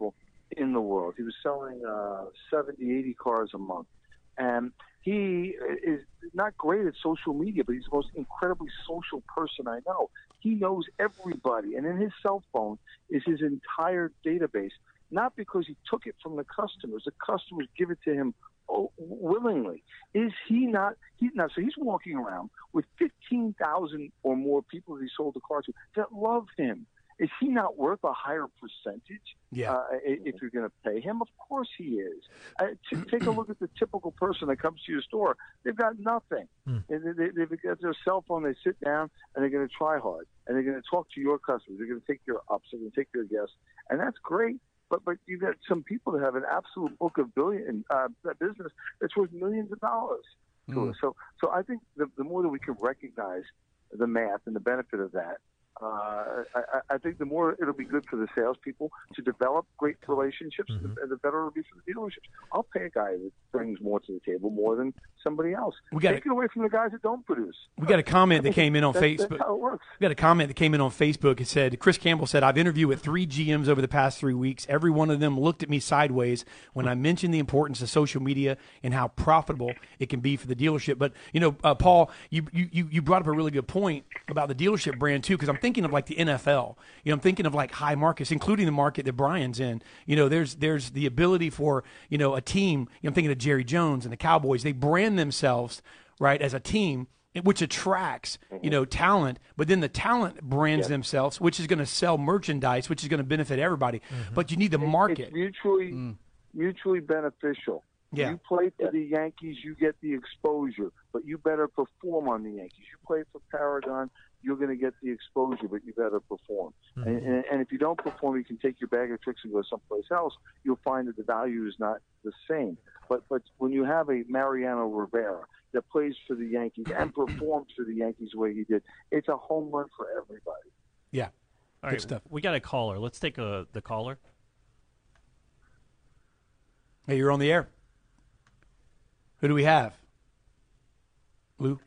in the world. He was selling uh, seventy, eighty cars a month. And he is not great at social media, but he's the most incredibly social person I know. He knows everybody. And in his cell phone is his entire database, not because he took it from the customers. The customers give it to him oh, willingly. Is he not? He, now, so he's walking around with fifteen thousand or more people that he sold the car to that love him. Is he not worth a higher percentage? Yeah. Uh, if you're going to pay him, of course he is. Uh, t- take a look at the typical person that comes to your store. They've got nothing. Mm. They, they, they've got their cell phone. They sit down and they're going to try hard, and they're going to talk to your customers. They're going to take your ups. They're going to take your guests, and that's great. But but you've got some people that have an absolute book of billion uh, business that's worth millions of dollars to Mm. us. So so I think the, the more that we can recognize the math and the benefit of that, Uh, I, I think the more it'll be good for the salespeople to develop great relationships, mm-hmm. the, the better it'll be for the dealerships. I'll pay a guy that brings more to the table more than somebody else. We got Take it away from the guys that don't produce. We got a comment that came in on that's, Facebook. That's how it works. We got a comment that came in on Facebook. It said, Chris Campbell said, I've interviewed with three G Ms over the past three weeks. Every one of them looked at me sideways when I mentioned the importance of social media and how profitable it can be for the dealership. But, you know, uh, Paul, you, you, you brought up a really good point about the dealership brand, too, because I'm thinking of like the N F L. You know, I'm thinking of like high markets, including the market that Brian's in. You know, there's there's the ability for, you know, a team. You know, I'm thinking of Jerry Jones and the Cowboys. They brand themselves, right, as a team, which attracts, you know, talent. But then the talent brands Yeah. themselves, which is going to sell merchandise, which is going to benefit everybody. Mm-hmm. But you need the market. It's mutually mm. mutually beneficial. Yeah. You play for the Yankees, you get the exposure, but you better perform on the Yankees. You play for Paragon, you're going to get the exposure, but you better perform. Mm-hmm. And, and, and if you don't perform, you can take your bag of tricks and go someplace else. You'll find that the value is not the same. But but when you have a Mariano Rivera that plays for the Yankees and performs for the Yankees the way he did, it's a home run for everybody. Yeah. All Good right, stuff. We got a caller. Let's take a, the caller. Hey, you're on the air. Who do we have? Lou?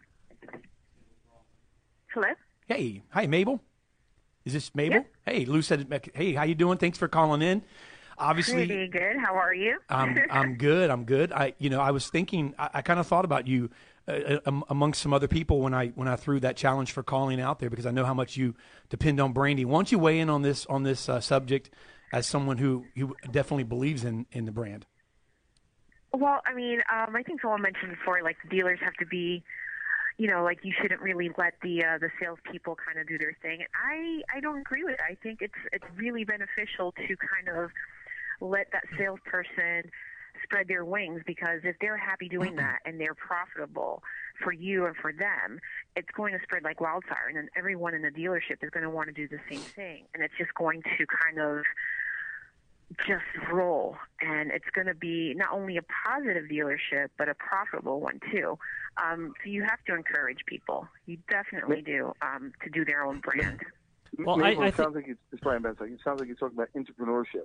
Hello? Hey. Hi, Mabel. Is this Mabel? Yeah. Hey, Lou said, hey, how you doing? Thanks for calling in. Obviously, pretty good. How are you? I'm I'm good. I'm good. I you know I was thinking. I, I kind of thought about you uh, um, amongst some other people when I when I threw that challenge for calling out there, because I know how much you depend on Brandy. Why don't you weigh in on this on this uh, subject as someone who, who definitely believes in, in the brand? Well, I mean, um, I think someone mentioned before, like the dealers have to be, you know, like you shouldn't really let the uh, the salespeople kind of do their thing. I I don't agree with it. I think it's it's really beneficial to kind of let that salesperson spread their wings, because if they're happy doing that and they're profitable for you and for them, it's going to spread like wildfire, and then everyone in the dealership is going to want to do the same thing, and it's just going to kind of just roll, and it's going to be not only a positive dealership but a profitable one too. Um, so you have to encourage people. You definitely do um, to do their own brand. Well, Mabel, I, I it sounds th- like it's, it's Brian Benson. It sounds like you're talking about entrepreneurship.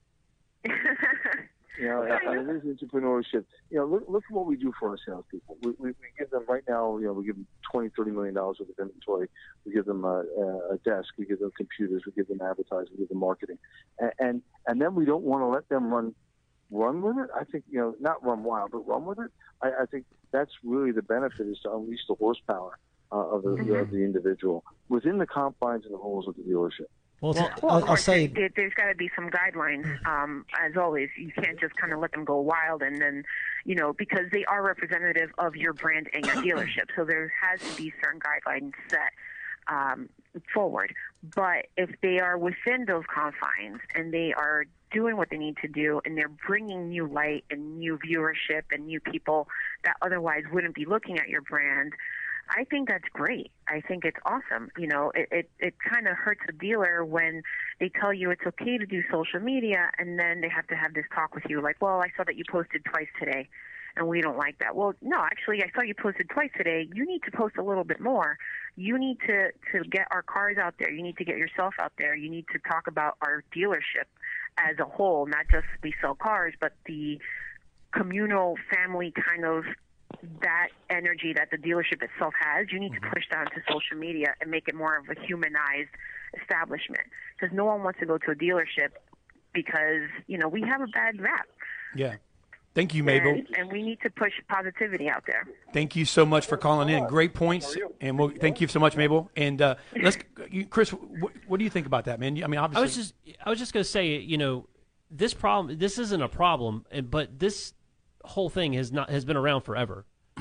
You know, I mean, it is entrepreneurship. You know, look, look at what we do for our salespeople. We, we, we give them right now, you know, we give them twenty, thirty million dollars worth of inventory. We give them a, a desk. We give them computers. We give them advertising. We give them marketing. And, and, and then we don't want to let them run, run with it. I think, you know, not run wild, but run with it. I, I think that's really the benefit, is to unleash the horsepower uh, of, the, mm-hmm. of the individual within the confines and the rules of the dealership. Well, well, well I'll, I'll say there, there's got to be some guidelines. Um, as always, you can't just kind of let them go wild, and then, you know, because they are representative of your brand and your dealership. So there has to be certain guidelines set um, forward. But if they are within those confines and they are doing what they need to do, and they're bringing new light and new viewership and new people that otherwise wouldn't be looking at your brand, I think that's great. I think it's awesome. You know, it, it, it kind of hurts a dealer when they tell you it's okay to do social media, and then they have to have this talk with you like, well, I saw that you posted twice today, and we don't like that. Well, no, actually, I saw you posted twice today. You need to post a little bit more. You need to, to get our cars out there. You need to get yourself out there. You need to talk about our dealership as a whole, not just we sell cars, but the communal family kind of that energy that the dealership itself has. You need to push that into social media and make it more of a humanized establishment, because no one wants to go to a dealership because, you know, we have a bad rap. Yeah. Thank you, Mabel. And, and we need to push positivity out there. Thank you so much for calling in. Great points, and we'll, thank you so much, Mabel. And uh, let's, you, Chris, what, what do you think about that, man? I mean, obviously, I was just, I was just going to say, you know, this problem, this isn't a problem, but this whole thing has not has been around forever,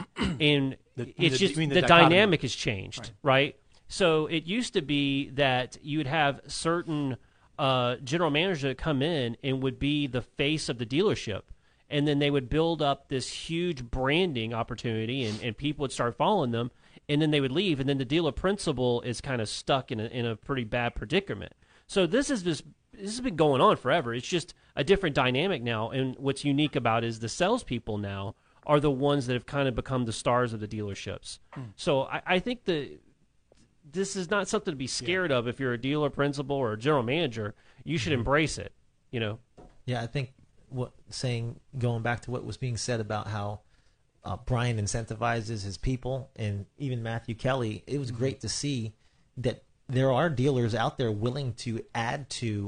and The- it's the- just you mean the, the dichotomy. dynamic has changed, right. So it used to be that you would have certain uh, general managers that come in and would be the face of the dealership. And then they would build up this huge branding opportunity, and, and people would start following them, and then they would leave, and then the dealer principal is kind of stuck in a, in a pretty bad predicament. So this is this this has been going on forever. It's just a different dynamic now, and what's unique about it is the salespeople now are the ones that have kind of become the stars of the dealerships. Hmm. So I, I think the this is not something to be scared of. If you're a dealer principal or a general manager, you should embrace it. You know. Yeah, I think what saying going back to what was being said about how uh, Brian incentivizes his people, and even Matthew Kelly, it was great to see that there are dealers out there willing to add to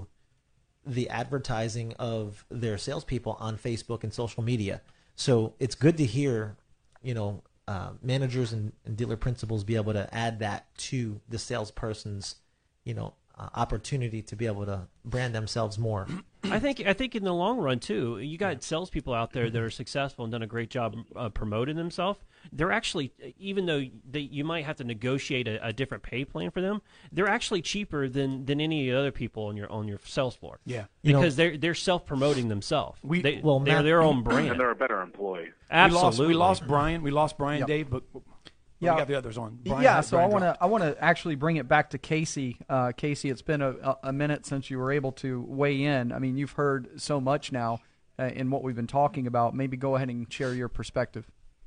the advertising of their salespeople on Facebook and social media. So it's good to hear, you know, uh, managers and, and dealer principals be able to add that to the salesperson's, you know, uh, opportunity to be able to brand themselves more. I think I think in the long run too, you got salespeople out there Mm-hmm. that are successful and done a great job uh, promoting themselves. They're actually, even though they, you might have to negotiate a, a different pay plan for them, they're actually cheaper than, than any other people on your on your sales floor. Yeah. You know- because they're they're self promoting themselves. We- they, well, they're Matt- their own brand. And they're a better employee. Absolutely, We lost, we lost Brian. We lost Brian, Yep. Dave, but Yeah. we got the others on. Brian, yeah, so Brian I want dropped. to I want to actually bring it back to Casey. Uh, Casey, it's been a, a- a minute since you were able to weigh in. I mean, you've heard so much now uh, in what we've been talking about. Maybe go ahead and share your perspective.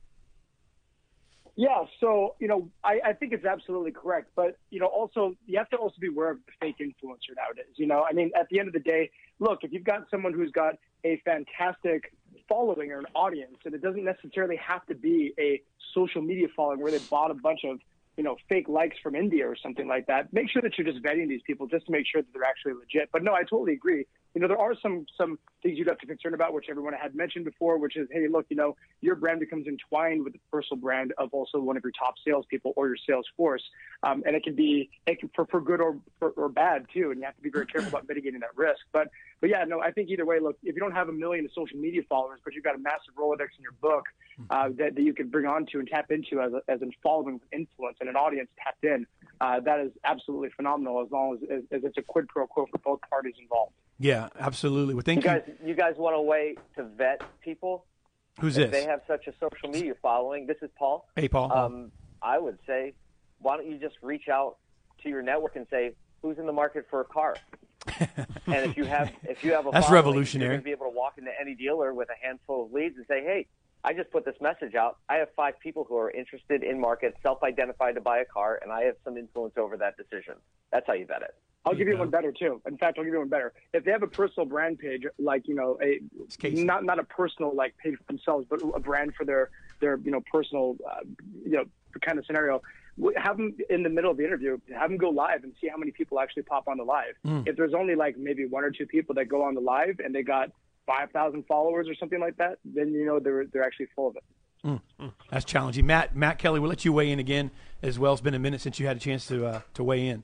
Yeah, so you know, I, I think it's absolutely correct, but you know, also you have to also be aware of the fake influencer nowadays. You know, I mean, at the end of the day, look, if you've got someone who's got a fantastic following or an audience, and it doesn't necessarily have to be a social media following where they bought a bunch of you know fake likes from India or something like that. Make sure that you're just vetting these people just to make sure that they're actually legit. But no, I totally agree. You know, there are some some things you'd have to concern about, which everyone had mentioned before, which is, hey, look, you know, your brand becomes entwined with the personal brand of also one of your top salespeople or your sales force, um, and it can be it can, for for good or for, or bad too, and you have to be very careful about mitigating that risk. But but yeah, no, I think either way, look, if you don't have a million of social media followers, but you've got a massive Rolodex in your book uh, that that you can bring on to and tap into as a, as a following with influence and an audience tapped in, uh, that is absolutely phenomenal as long as, as, as it's a quid pro quo for both parties involved. Yeah, absolutely. Well, thank you you. guys, you guys want a way to vet people? Who's if this? They have such a social media following. This is Paul. Hey, Paul. Um, I would say, why don't you just reach out to your network and say, who's in the market for a car? And if you have, if you have a That's following, revolutionary. you're going to be able to walk into any dealer with a handful of leads and say, hey, I just put this message out. I have five people who are interested in market, self-identified to buy a car, and I have some influence over that decision. That's how you vet it. I'll give you one better too. In fact, I'll give you one better. If they have a personal brand page, like you know, a not not a personal like page for themselves, but a brand for their their you know personal uh, you know kind of scenario, have them in the middle of the interview, have them go live and see how many people actually pop on the live. Mm. If there's only like maybe one or two people that go on the live and they got five thousand followers or something like that, then you know they're they're actually full of it. Mm. That's challenging. Matt Matt Kelly, we'll let you weigh in again as well. It's been a minute since you had a chance to uh, to weigh in.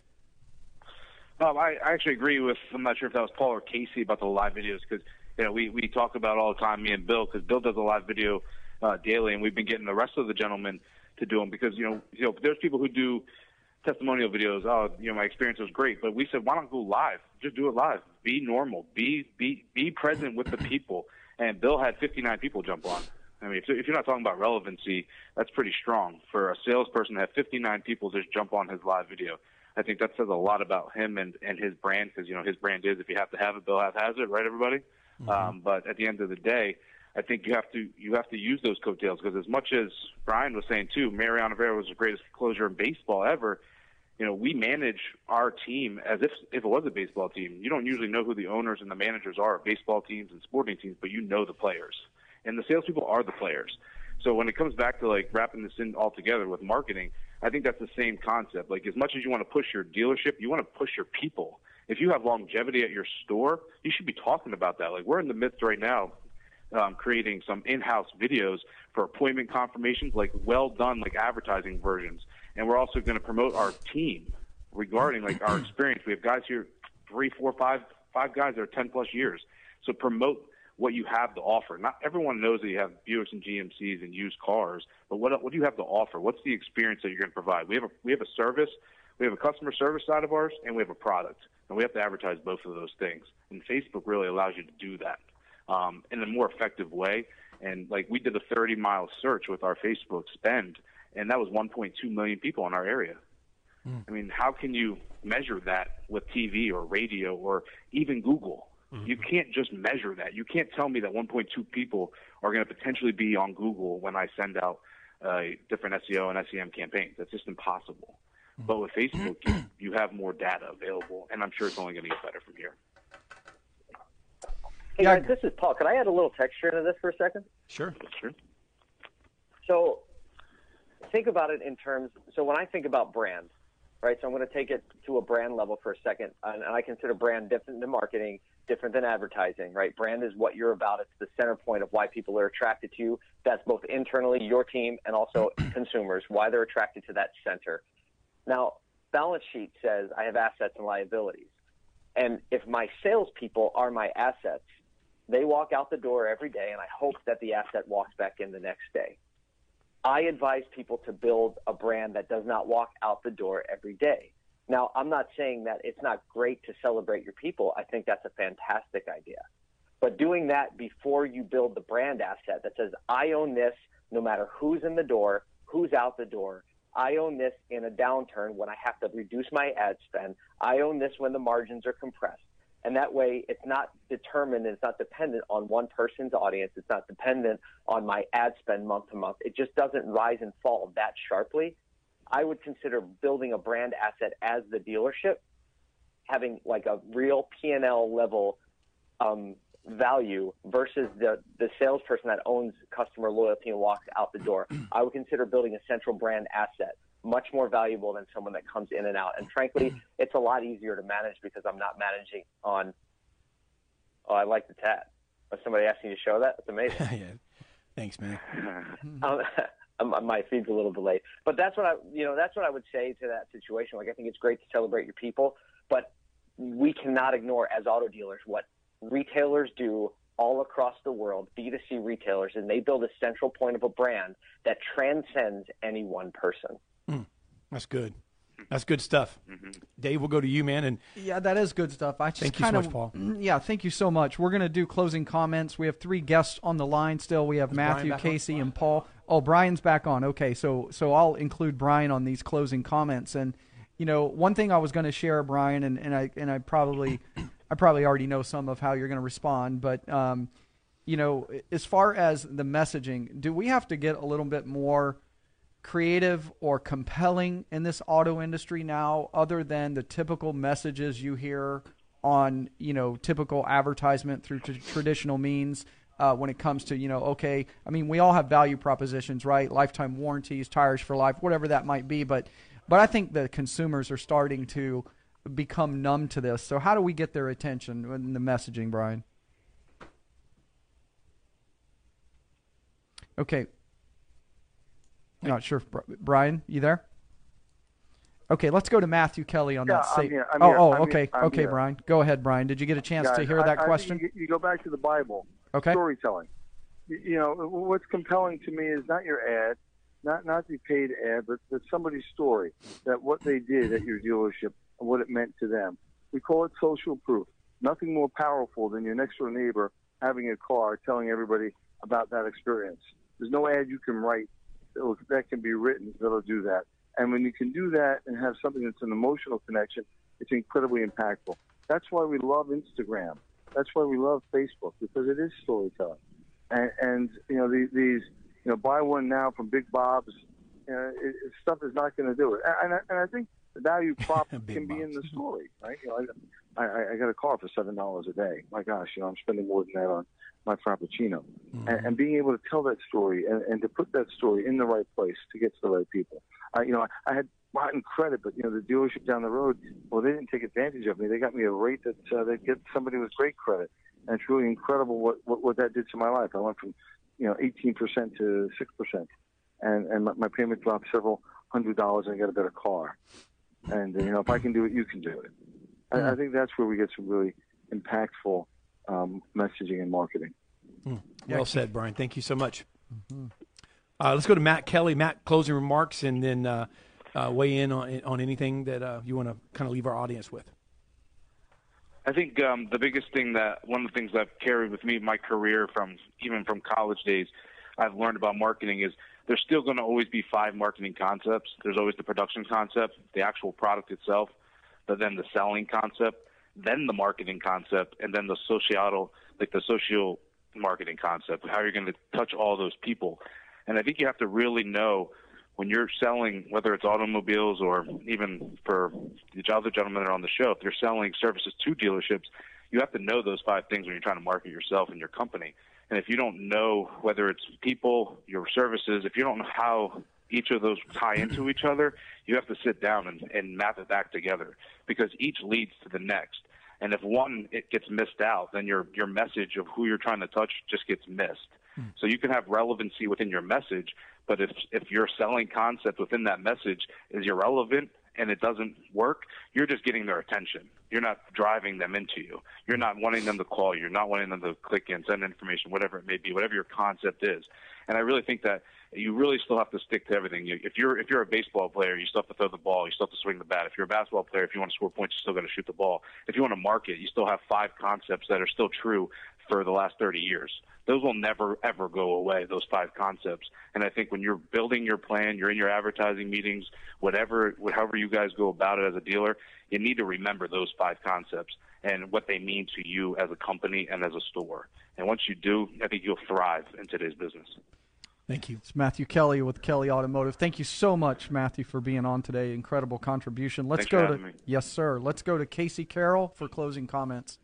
Um, I, I actually agree with, I'm not sure if that was Paul or Casey about the live videos, because you know we, we talk about all the time, me and Bill, because Bill does a live video uh, daily, and we've been getting the rest of the gentlemen to do them because you know you know there's people who do testimonial videos. Oh, you know my experience was great, but we said why not go live? Just do it live. Be normal. Be be be present with the people. And Bill had fifty-nine people jump on. I mean, if, if you're not talking about relevancy, that's pretty strong for a salesperson to have fifty-nine people just jump on his live video. I think that says a lot about him and, and his brand because, you know, his brand is if you have to have it, Bill Half has it, right, everybody? Mm-hmm. Um, but at the end of the day, I think you have to you have to use those coattails because as much as Brian was saying, too, Mariano Rivera was the greatest closer in baseball ever, you know, we manage our team as if if it was a baseball team. You don't usually know who the owners and the managers are of baseball teams and sporting teams, but you know the players. And the salespeople are the players. So when it comes back to, like, wrapping this in all together with marketing, I think that's the same concept. Like, as much as you want to push your dealership, you want to push your people. if you have longevity at your store, you should be talking about that. Like, we're in the midst right now um, creating some in-house videos for appointment confirmations, like well done, like advertising versions. And we're also going to promote our team regarding like our experience. We have guys here, three, four, five, five guys that are ten plus years. So promote what you have to offer. Not everyone knows that you have Buicks and G M Cs and used cars, but what what do you have to offer? What's the experience that you're going to provide? We have a we have a service, we have a customer service side of ours, and we have a product, and we have to advertise both of those things. And Facebook really allows you to do that um, in a more effective way. And like we did a thirty mile search with our Facebook spend, and that was one point two million people in our area. Mm. I mean, how can you measure that with T V or radio or even Google? Mm-hmm. You can't just measure that. You can't tell me that one point two people are going to potentially be on Google when I send out uh, different S E O and S E M campaigns. That's just impossible. Mm-hmm. But with Facebook, you, you have more data available, and I'm sure it's only going to get better from here. Hey, guys, this is Paul. Can I add a little texture into this for a second? Sure. Sure. So think about it in terms – so when I think about brand, right, so I'm going to take it to a brand level for a second, and, and I consider brand different than marketing, different than advertising, right? Brand is what you're about. It's the center point of why people are attracted to you. That's both internally, your team, and also consumers, why they're attracted to that center. Now, balance sheet says I have assets and liabilities. And if my salespeople are my assets, they walk out the door every day, and I hope that the asset walks back in the next day. I advise people to build a brand that does not walk out the door every day. Now, I'm not saying that it's not great to celebrate your people. I think that's a fantastic idea. But doing that before you build the brand asset that says, I own this no matter who's in the door, who's out the door. I own this in a downturn when I have to reduce my ad spend. I own this when the margins are compressed. And that way it's not determined, it's not dependent on one person's audience. It's not dependent on my ad spend month to month. It just doesn't rise and fall that sharply. I would consider building a brand asset as the dealership, having like a real P and L level um, value versus the, the salesperson that owns customer loyalty and walks out the door. I would consider building a central brand asset, much more valuable than someone that comes in and out. And frankly, it's a lot easier to manage because I'm not managing on, oh, I like the tat. Was somebody asking you to show that? That's amazing. Yeah. Thanks, man. um, my feed's a little delayed, but that's what I, you know, that's what I would say to that situation. Like, I think it's great to celebrate your people, but we cannot ignore as auto dealers what retailers do all across the world, B two C retailers, and they build a central point of a brand that transcends any one person. Mm, that's good. That's good stuff. Mm-hmm. Dave, we'll go to you, man. And yeah, that is good stuff. I just thank kind you of, so much, Paul. Yeah, thank you so much. We're going to do closing comments. We have three guests on the line still. We have Is Matthew, Casey, and Paul. Oh, Brian's back on. Okay, so so I'll include Brian on these closing comments. And you know, one thing I was going to share, Brian, and, and I and I probably I probably already know some of how you're going to respond, but um, you know, as far as the messaging, do we have to get a little bit more creative or compelling in this auto industry now, other than the typical messages you hear on, you know, typical advertisement through t- traditional means uh, when it comes to, you know, okay, I mean, we all have value propositions, right? Lifetime warranties, tires for life, whatever that might be. But, but I think the consumers are starting to become numb to this. So how do we get their attention in the messaging, Brian? Okay. Not sure. Brian, you there? Okay, let's go to Matthew Kelly on yeah, that. I'm here, I'm oh, here, oh, I'm okay, here, I'm okay, here. Brian. Go ahead, Brian. Did you get a chance Guys, to hear that I, question? I, you, you go back to the Bible. Okay. Storytelling. You, you know, what's compelling to me is not your ad, not not the paid ad, but, but somebody's story, that what they did at your dealership and what it meant to them. We call it social proof. Nothing more powerful than your next door neighbor having a car telling everybody about that experience. There's no ad you can write that can be written that'll do that. And when you can do that and have something that's an emotional connection, it's incredibly impactful. That's why we love Instagram. That's why we love Facebook, because it is storytelling. And, and you know, these, these, you know, buy one now from Big Bob's, you know, it, it, stuff is not going to do it. And I, and I think the value prop can Bob's. be in the story, right? You know, I, I got a car for seven dollars a day. My gosh, you know, I'm spending more than that on my Frappuccino. Mm-hmm. And, and being able to tell that story and, and to put that story in the right place to get to the right people. I, you know, I, I had rotten credit, but, you know, the dealership down the road, well, they didn't take advantage of me. They got me a rate that uh, they get somebody with great credit. And it's really incredible what, what, what that did to my life. I went from, you know, eighteen percent to six percent. And, and my, my payment dropped several hundred dollars and I got a better car. And, uh, you know, if I can do it, you can do it. I, I think that's where we get some really impactful um, messaging and marketing. Mm. Well said, Brian. Thank you so much. Mm-hmm. Uh, let's go to Matt Kelly. Matt, closing remarks, and then uh, uh, weigh in on, on anything that uh, you want to kind of leave our audience with. I think um, the biggest thing that one of the things I've carried with me in my career from even from college days I've learned about marketing is there's still going to always be five marketing concepts. There's always the production concept, the actual product itself, but then the selling concept, then the marketing concept, and then the societal, like the social marketing concept, how you're going to touch all those people. And I think you have to really know when you're selling, whether it's automobiles or even for the other gentlemen that are on the show, if you're selling services to dealerships, you have to know those five things when you're trying to market yourself and your company. And if you don't know whether it's people, your services, if you don't know how each of those tie into each other, you have to sit down and, and map it back together because each leads to the next. And if one it gets missed out, then your your message of who you're trying to touch just gets missed. Hmm. So you can have relevancy within your message, but if if your selling concept within that message is irrelevant and it doesn't work, you're just getting their attention. You're not driving them into you. You're not wanting them to call you. You're not wanting them to click in, send information, whatever it may be, whatever your concept is. And I really think that you really still have to stick to everything. If you're if you're a baseball player, you still have to throw the ball. You still have to swing the bat. If you're a basketball player, if you want to score points, you still got to shoot the ball. If you want to market, you still have five concepts that are still true for the last thirty years. Those will never, ever go away, those five concepts. And I think when you're building your plan, you're in your advertising meetings, whatever, however you guys go about it as a dealer, you need to remember those five concepts and what they mean to you as a company and as a store. And once you do, I think you'll thrive in today's business. Thank you. It's Matthew Kelly with Kelly Automotive. Thank you so much, Matthew, for being on today. Incredible contribution. Let's Thanks go for to having me. Yes, sir. Let's go to Casey Carroll for closing comments.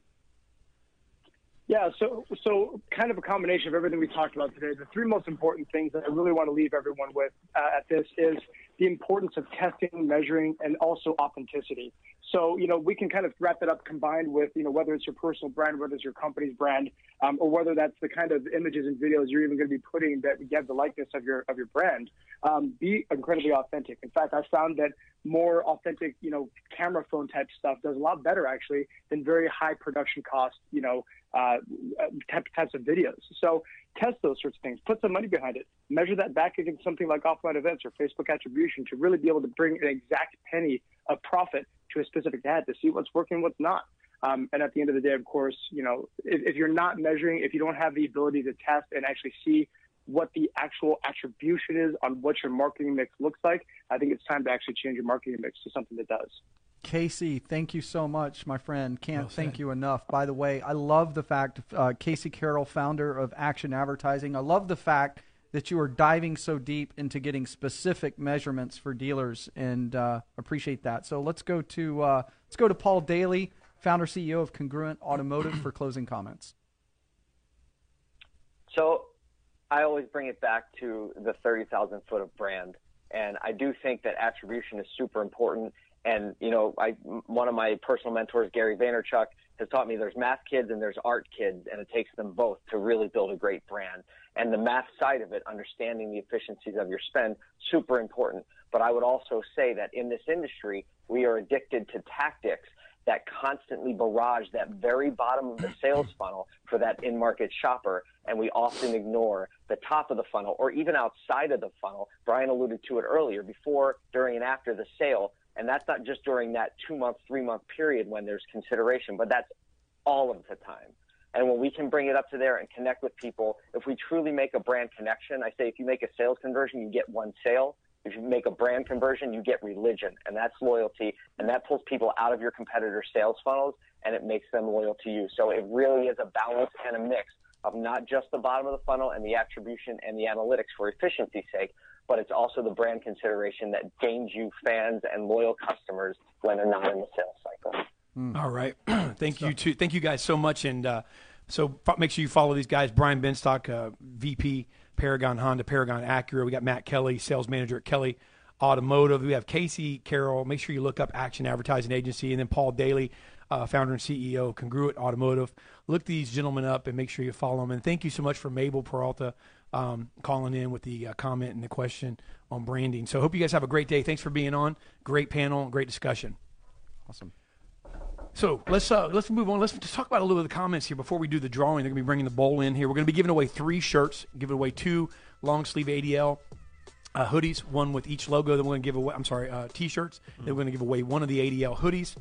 Yeah, so so kind of a combination of everything we talked about today. The three most important things that I really want to leave everyone with uh, at this is the importance of testing, measuring, and also authenticity. So, you know, we can kind of wrap that up combined with, you know, whether it's your personal brand, whether it's your company's brand, um, or whether that's the kind of images and videos you're even going to be putting that get the likeness of your of your brand. Um, be incredibly authentic. In fact, I found that more authentic, you know, camera phone type stuff does a lot better actually than very high production cost, you know, uh, types of videos. So test those sorts of things. Put some money behind it. Measure that back against something like offline events or Facebook attribution to really be able to bring an exact penny of profit to a specific ad to see what's working, what's not. Um, and at the end of the day, of course, you know, if, if you're not measuring, if you don't have the ability to test and actually see what the actual attribution is on what your marketing mix looks like, I think it's time to actually change your marketing mix to something that does. Casey, thank you so much, my friend. Can't well thank you enough. By the way, I love the fact, uh, Casey Carroll, founder of Action Advertising, I love the fact that you are diving so deep into getting specific measurements for dealers, and uh, appreciate that. So let's go to uh, let's go to Paul Daly, founder C E O of Congruent Automotive, for closing comments. So I always bring it back to the thirty thousand foot of brand, and I do think that attribution is super important. And, you know, I, one of my personal mentors, Gary Vaynerchuk, has taught me there's math kids and there's art kids, and it takes them both to really build a great brand. And the math side of it, understanding the efficiencies of your spend, super important. But I would also say that in this industry, we are addicted to tactics that constantly barrage that very bottom of the sales funnel for that in-market shopper, and we often ignore the top of the funnel or even outside of the funnel. Brian alluded to it earlier, before, during, and after the sale. And that's not just during that two-month, three-month period when there's consideration, but that's all of the time. And when we can bring it up to there and connect with people, if we truly make a brand connection, I say if you make a sales conversion, you get one sale. If you make a brand conversion, you get religion, and that's loyalty, and that pulls people out of your competitor sales funnels, and it makes them loyal to you. So it really is a balance and a mix of not just the bottom of the funnel and the attribution and the analytics for efficiency's sake, but it's also the brand consideration that gains you fans and loyal customers when they're not in the sales cycle. Mm. All right. Thank you too. Thank you guys so much. And uh, so f- make sure you follow these guys. Brian Benstock, uh, V P, Paragon Honda, Paragon Acura. We got Matt Kelly, sales manager at Kelly Automotive. We have Casey Carroll. Make sure you look up Action Advertising Agency. And then Paul Daly, uh, founder and C E O of Congruent Automotive. Look these gentlemen up and make sure you follow them. And thank you so much for Mabel Peralta um, calling in with the uh, comment and the question on branding. So I hope you guys have a great day. Thanks for being on. Great panel, great discussion. Awesome. So let's uh, let's move on. Let's just talk about a little of the comments here before we do the drawing. They're going to be bringing the bowl in here. We're going to be giving away three shirts, giving away two long sleeve A D L uh, hoodies, one with each logo. Then we're going to give away, I'm sorry, uh, T-shirts. Mm-hmm. Then we're going to give away one of the A D L hoodies.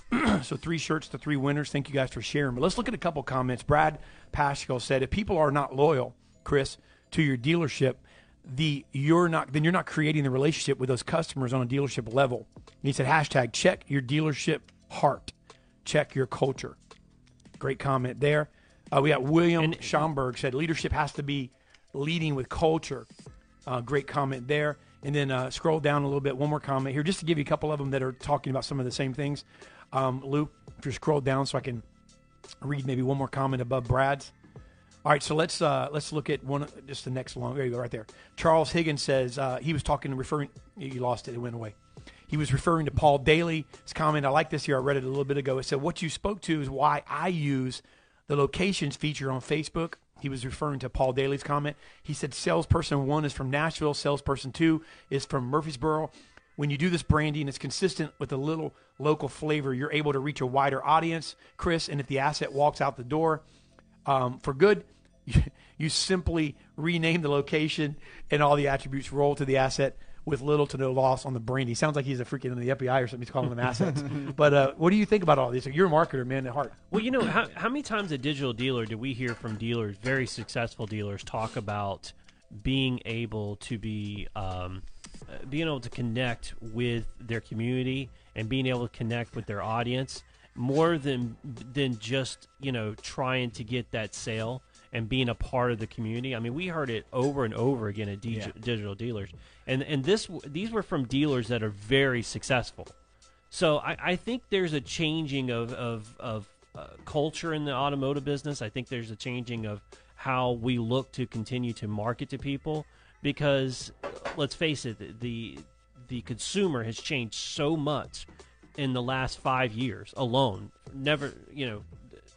So three shirts to three winners. Thank you guys for sharing. But let's look at a couple comments. Brad Paschal said, if people are not loyal, Chris, to your dealership, the you're not then you're not creating the relationship with those customers on a dealership level. And he said, hashtag check your dealership heart. Check your culture. Great comment there. Uh, we got William and, Schomburg said leadership has to be leading with culture. Uh, great comment there. And then uh, scroll down a little bit. One more comment here, just to give you a couple of them that are talking about some of the same things. Um, Luke, if you scroll down so I can read maybe one more comment above Brad's. All right, so let's uh, let's look at one just the next long. There you go, right there. Charles Higgins says uh, he was talking referring. You lost it; it went away. He was referring to Paul Daly's comment. I like this here. I read it a little bit ago. It said, what you spoke to is why I use the locations feature on Facebook. He was referring to Paul Daly's comment. He said salesperson one is from Nashville. Salesperson two is from Murfreesboro. When you do this branding, it's consistent with a little local flavor. You're able to reach a wider audience, Chris. And if the asset walks out the door um, for good, you, you simply rename the location and all the attributes roll to the asset with little to no loss on the branding. Sounds like he's a freaking in the F B I or something. He's calling them assets. But uh, what do you think about all these? You're a marketer, man, at heart. Well, you know, how, how many times a digital dealer do we hear from dealers, very successful dealers, talk about being able to be um, being able to connect with their community and being able to connect with their audience more than than just, you know, trying to get that sale and being a part of the community. I mean, we heard it over and over again at D- yeah. digital dealers. And and this these were from dealers that are very successful. So I, I think there's a changing of, of, of uh, culture in the automotive business. I think there's a changing of how we look to continue to market to people because, let's face it, the the consumer has changed so much in the last five years alone. Never, you know,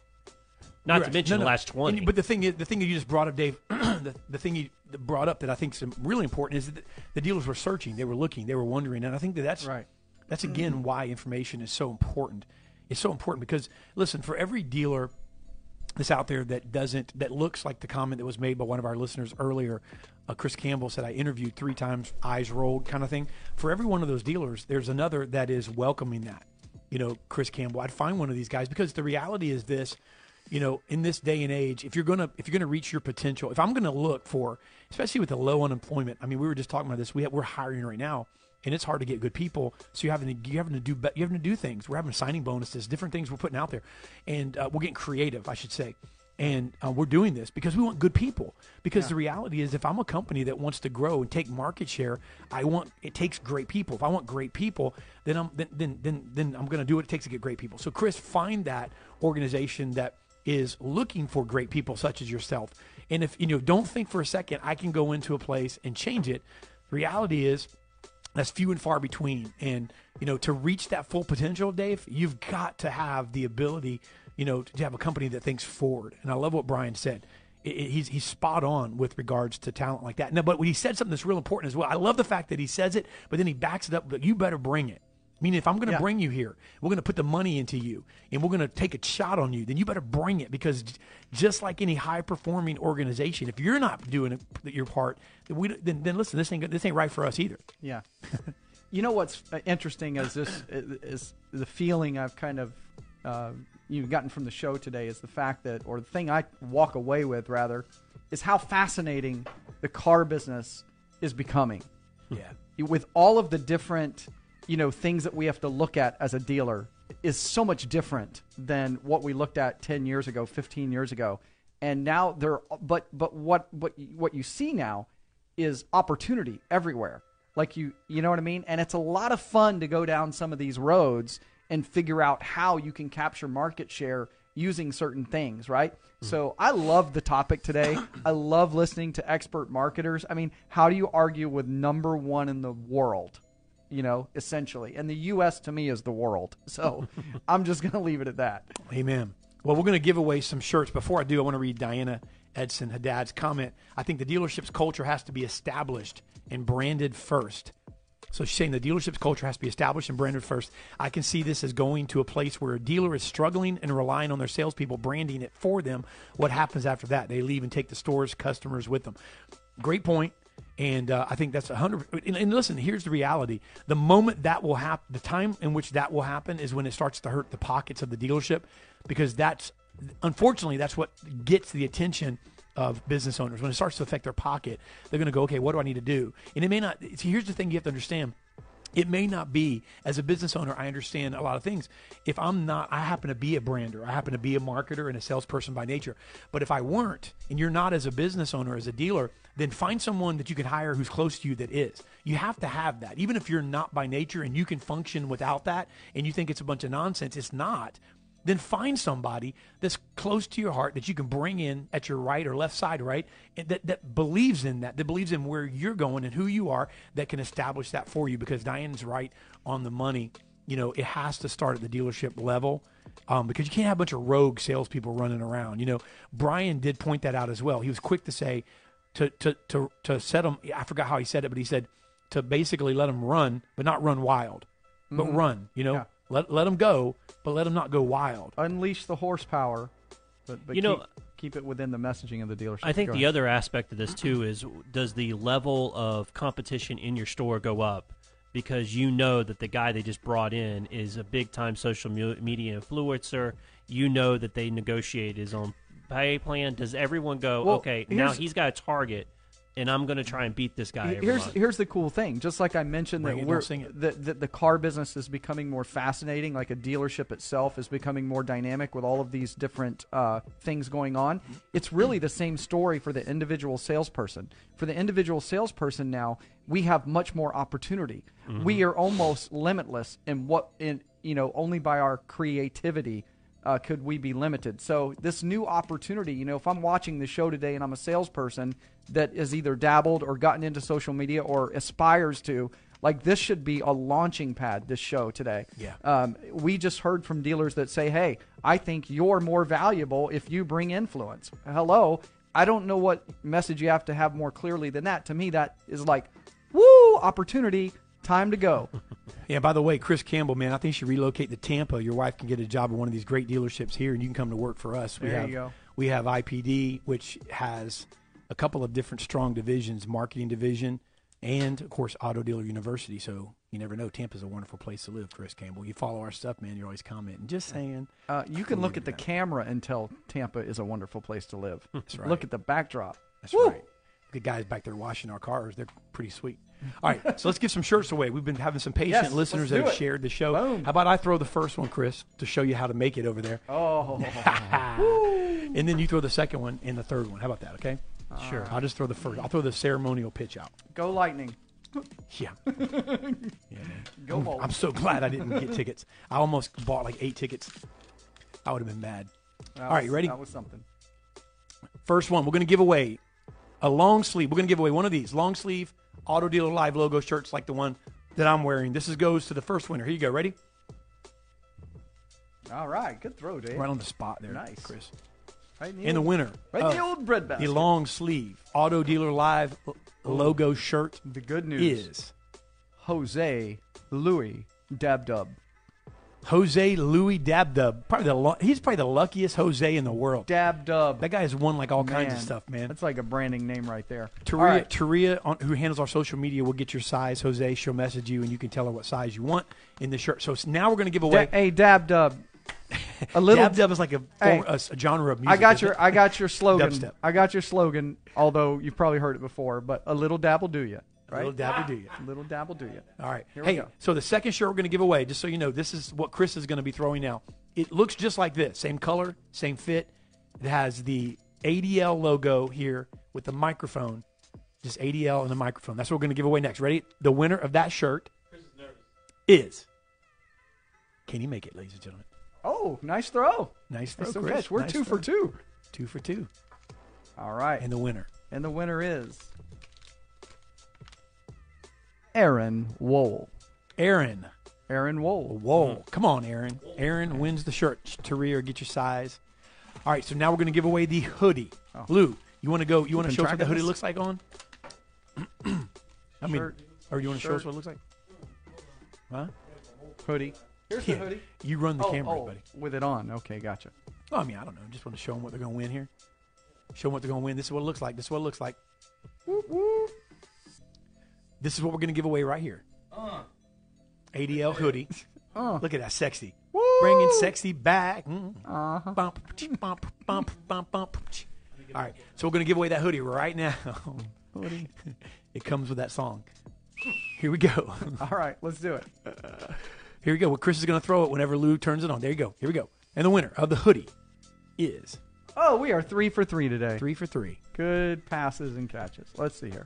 not You're to right. mention no, no. the last twenty. And, but the thing, is, the thing that you just brought up, Dave, the, the thing you brought up that I think is really important is that the dealers were searching, they were looking, they were wondering, and I think that that's right. That's again mm-hmm. why information is so important. It's so important because listen, for every dealer that's out there that doesn't, that looks like the comment that was made by one of our listeners earlier, uh, Chris Campbell said, I interviewed three times, eyes rolled kind of thing. For every one of those dealers, there's another that is welcoming that. You know, Chris Campbell, I'd find one of these guys because the reality is this, you know, in this day and age, if you're gonna if you're gonna reach your potential, if I'm gonna look for, especially with the low unemployment, I mean, we were just talking about this. We have, we're hiring right now, and it's hard to get good people. So you're having to you're having to do you're having to do things. We're having signing bonuses, different things we're putting out there, and uh, we're getting creative, I should say. And uh, we're doing this because we want good people. Because yeah. the reality is, if I'm a company that wants to grow and take market share, I want it takes great people. If I want great people, then I'm then then then, then I'm going to do what it takes to get great people. So, Chris, find that organization that is looking for great people such as yourself. And if you know, don't think for a second I can go into a place and change it. Reality is that's few and far between. And you know, to reach that full potential, Dave, you've got to have the ability, you know, to have a company that thinks forward. And I love what Brian said. It, it, he's he's spot on with regards to talent like that. No, but when he said something that's real important as well. I love the fact that he says it, but then he backs it up. But you better bring it. Meaning, if I'm going to yeah. bring you here, we're going to put the money into you, and we're going to take a shot on you, then you better bring it. Because just like any high-performing organization, if you're not doing it, your part, then, we, then, then listen, this ain't this ain't right for us either. Yeah. You know what's interesting is this is the feeling I've kind of uh, you've gotten from the show today is the fact that, or the thing I walk away with rather, is how fascinating the car business is becoming. Yeah. With all of the different, you know, things that we have to look at as a dealer is so much different than what we looked at ten years ago, fifteen years ago. And now there, but, but what, what, what you see now is opportunity everywhere. Like you, you know what I mean? And it's a lot of fun to go down some of these roads and figure out how you can capture market share using certain things, right? Mm. So I love the topic today. I love listening to expert marketers. I mean, how do you argue with number one in the world, you know, essentially? And the U S to me is the world. So I'm just going to leave it at that. Amen. Well, we're going to give away some shirts. Before I do, I want to read Diana Edson Haddad's comment. I think the dealership's culture has to be established and branded first. So she's saying the dealership's culture has to be established and branded first. I can see this as going to a place where a dealer is struggling and relying on their salespeople branding it for them. What happens after that? They leave and take the store's customers with them. Great point. And uh, I think that's one hundred. And, and listen, here's the reality. The moment that will happen, the time in which that will happen is when it starts to hurt the pockets of the dealership, because that's, unfortunately, that's what gets the attention of business owners. When it starts to affect their pocket, they're going to go, okay, what do I need to do? And it may not, see, here's the thing you have to understand. It may not be, as a business owner, I understand a lot of things. If I'm not, I happen to be a brander, I happen to be a marketer and a salesperson by nature. But if I weren't, and you're not as a business owner, as a dealer, then find someone that you can hire who's close to you that is. You have to have that. Even if you're not by nature and you can function without that and you think it's a bunch of nonsense, it's not. Then find somebody that's close to your heart that you can bring in at your right or left side, right? And that, that believes in that, that believes in where you're going and who you are, that can establish that for you, because Diane's right on the money. You know, it has to start at the dealership level, um, because you can't have a bunch of rogue salespeople running around. You know, Brian did point that out as well. He was quick to say to, to, to, to set them, I forgot how he said it, but he said to basically let them run, but not run wild, but Mm-hmm. run, you know. Yeah. Let let them go, but let them not go wild. Unleash the horsepower, but, but You keep, know, keep it within the messaging of the dealership. I think Go the ahead. other aspect of this too is, does the level of competition in your store go up because you know that the guy they just brought in is a big time social mu- media influencer? You know that they negotiate his own pay plan. Does everyone go, Well, okay, now here's- he's got a target, and I'm going to try and beat this guy every Here's month? here's the cool thing. Just like I mentioned Bring that it, we're don't sing it. that, that the car business is becoming more fascinating. Like a dealership itself is becoming more dynamic with all of these different uh, things going on. It's really the same story for the individual salesperson. For the individual salesperson now, we have much more opportunity. Mhm. We are almost limitless in what in you know only by our creativity. Uh, could we be limited? So this new opportunity, you know, if I'm watching the show today and I'm a salesperson that is either dabbled or gotten into social media or aspires to, like, this should be a launching pad, this show today. Yeah. Um, we just heard from dealers that say, hey, I think you're more valuable if you bring influence. Hello. I don't know what message you have to have more clearly than that. To me, that is like, woo, opportunity, time to go. Yeah, by the way, Chris Campbell, man, I think you should relocate to Tampa. Your wife can get a job at one of these great dealerships here, and you can come to work for us. We There have, you go. We have I P D, which has a couple of different strong divisions, marketing division, and, of course, Auto Dealer University. So you never know. Tampa's a wonderful place to live, Chris Campbell. You follow our stuff, man. You're always commenting. Just saying. Uh, you can look at the camera and tell Tampa is a wonderful place to live. That's right. Look at the backdrop. That's right. The guys back there washing our cars, they're pretty sweet. All right, so let's give some shirts away. We've been having some patient Yes, listeners let's that do have it. shared the show. Boom. How about I throw the first one, Chris, to show you how to make it over there? Oh. And then you throw the second one and the third one. How about that, okay? Sure. I'll just throw the first. I'll throw the ceremonial pitch out. Go Lightning. Yeah. Yeah, man. Go I'm, Bolts. I'm so glad I didn't get tickets. I almost bought like eight tickets. I would have been mad. That All right, was- you ready? That was something. First one, we're going to give away a long sleeve. We're going to give away one of these long sleeve Auto Dealer Live logo shirts like the one that I'm wearing. This is goes to the first winner. Here you go. Ready? All right. Good throw, Dave. Right on the spot there, Nice. Chris. Right in And the old- winner Right in of the old bread basket. the long sleeve Auto Dealer Live l- logo shirt. The good news is Jose Louis Dabdub. Jose Louis Dabdub. Probably the lu- he's probably the luckiest Jose in the world. Dabdub. That guy has won like all kinds of Man, stuff, man. That's like a branding name right there. Taria, All right. Taria on, who handles our social media, will get your size. Jose, she'll message you, and you can tell her what size you want in the shirt. So s- now we're going to give away. Da- hey, Dabdub. A little Dab Dub is like a, Hey, form, a, s- a genre of music. I got isn't your it? I got your slogan. Dubstep. I got your slogan, although you've probably heard it before, but a little dab will do you. A Right? little dab will do you. A little dab will do you. All right. Here we Hey, go. so the second shirt we're going to give away, just so you know, this is what Chris is going to be throwing now. It looks just like this. Same color, same fit. It has the A D L logo here with the microphone. Just A D L and the microphone. That's what we're going to give away next. Ready? The winner of that shirt is Can he make it, ladies and gentlemen? Oh, nice throw. Nice throw, Nice Chris. catch. We're Nice two throw. for two. Two for two. All right. And the winner. And the winner is Aaron Wool. Aaron. Aaron Wool. Whoa. Come on, Aaron. Aaron wins the shirt. Tarir, get your size. All right, so now we're going to give away the hoodie. Oh. Lou, you want to go? You want to Keeping show us what track the of hoodie this? looks like on? I mean, Shirt. or you want to show us Shirt. what it looks like? Huh? Hoodie. Here's Yeah. the hoodie. You run the oh, camera, oh, buddy. with it on. Okay, gotcha. Well, I mean, I don't know. Just want to show them what they're going to win here. Show them what they're going to win. This is what it looks like. This is what it looks like. This is what we're going to give away right here. Uh. A D L hoodie. Oh. Look at that, sexy. Woo. Bringing sexy back. Mm. Uh-huh. Bump, bump, bump, bump, bump. All right, so we're going to give away that hoodie right now. Hoodie. It comes with that song. Here we go. All right, let's do it. Here we go. Well, Chris is going to throw it whenever Lou turns it on. There you go. Here we go. And the winner of the hoodie is Oh, we are three for three today. three for three. Good passes and catches. Let's see here.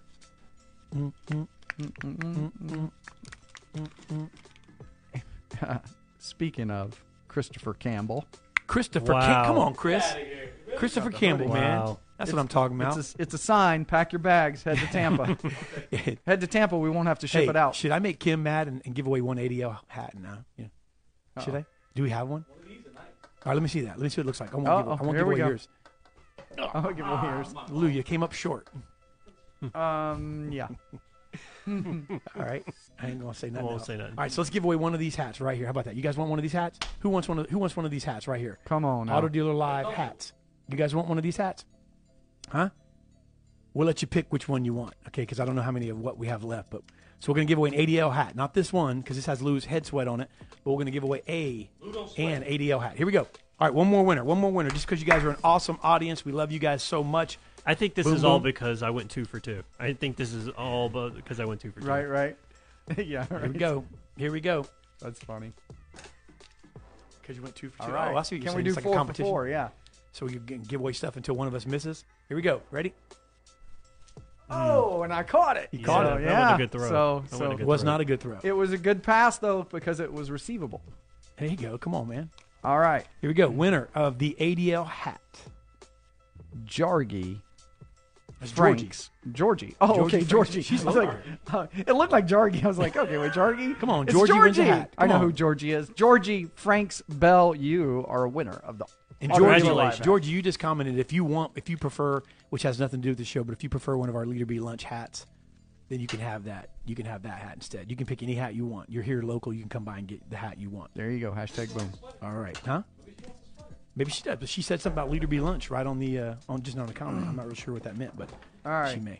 Speaking of Christopher Campbell. Christopher Wow. Cam- Come on, Chris. Christopher Campbell, man. Wow. That's It's- what I'm talking about. It's a, it's a sign. Pack your bags. Head to Tampa. Head to Tampa. We won't have to ship Hey, it out. should I make Kim mad and, and give away one A D L hat now? Yeah. Should Uh-oh. I? Do we have one? All right, let me see that. Let me see what it looks like. I won't Oh, give, I oh, won't here give we away go. yours. I'll give away yours. Lou, you came up short. Um, yeah. All right. I ain't gonna say nothing. won't else. say nothing. All right, so let's give away one of these hats right here. How about that? You guys want one of these hats? Who wants one of Who wants one of these hats right here? Come on now. Auto Dealer Live hats. You guys want one of these hats? Huh? We'll let you pick which one you want, okay? Because I don't know how many of what we have left. But so we're gonna give away an A D L hat, not this one because this has Lou's head sweat on it. But we're gonna give away a and A D L hat. Here we go. All right, one more winner. One more winner. Just because you guys are an awesome audience, we love you guys so much. I think this Boom, is all boom. because I went two for two. I think this is all but because I went two for two. Right, right. yeah. Here Right. we go. Here we go. That's funny. Because you went two for All two. right. Oh, I see what you're Can saying. we do It's like a four for competition. four? Yeah. So you can give away stuff until one of us misses. Here we go. Ready? Oh, and I caught it. You caught So, it. Yeah. That wasn't a good throw. So, That so wasn't a It good was throw. not a good throw. it was a good pass though because it was receivable. There you go. Come on, man. All right. Here we go. Winner of the A D L hat. Jargy. That's Franks. Georgie. Oh, Georgie okay, Franks. Georgie. She's I was like, uh, it looked like Jargy. I was like, okay, wait, Jargy? Come on, It's Georgie wins a Georgie. hat. I Come know on. who Georgie is. Georgie Franks Bell, you are a winner of the And Auto Georgie, Dealer Live hat. Georgie, you just commented if you want, if you prefer, which has nothing to do with the show, but if you prefer one of our Leader B lunch hats, then you can have that. You can have that hat instead. You can pick any hat you want. You're here local. You can come by and get the hat you want. There you go. Hashtag boom. All right, huh? Maybe she does, but she said something about Leader B lunch right on the uh, on just on the comment. I'm not really sure what that meant, but All right. she may.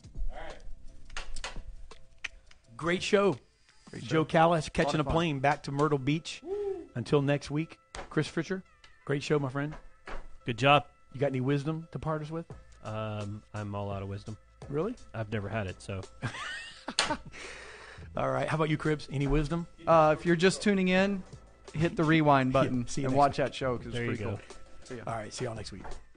Great show. Joe Callis catching a fun. plane back to Myrtle Beach. Until next week, Chris Fritcher. Great show, my friend. Good job. You got any wisdom to part us with? Um, I'm all out of wisdom. Really? I've never had it, so All right. How about you, Cribs? Any wisdom? Uh, if you're just tuning in, hit the rewind button see you and next watch that show because it's there you pretty go. cool. See ya. All right. See y'all next week.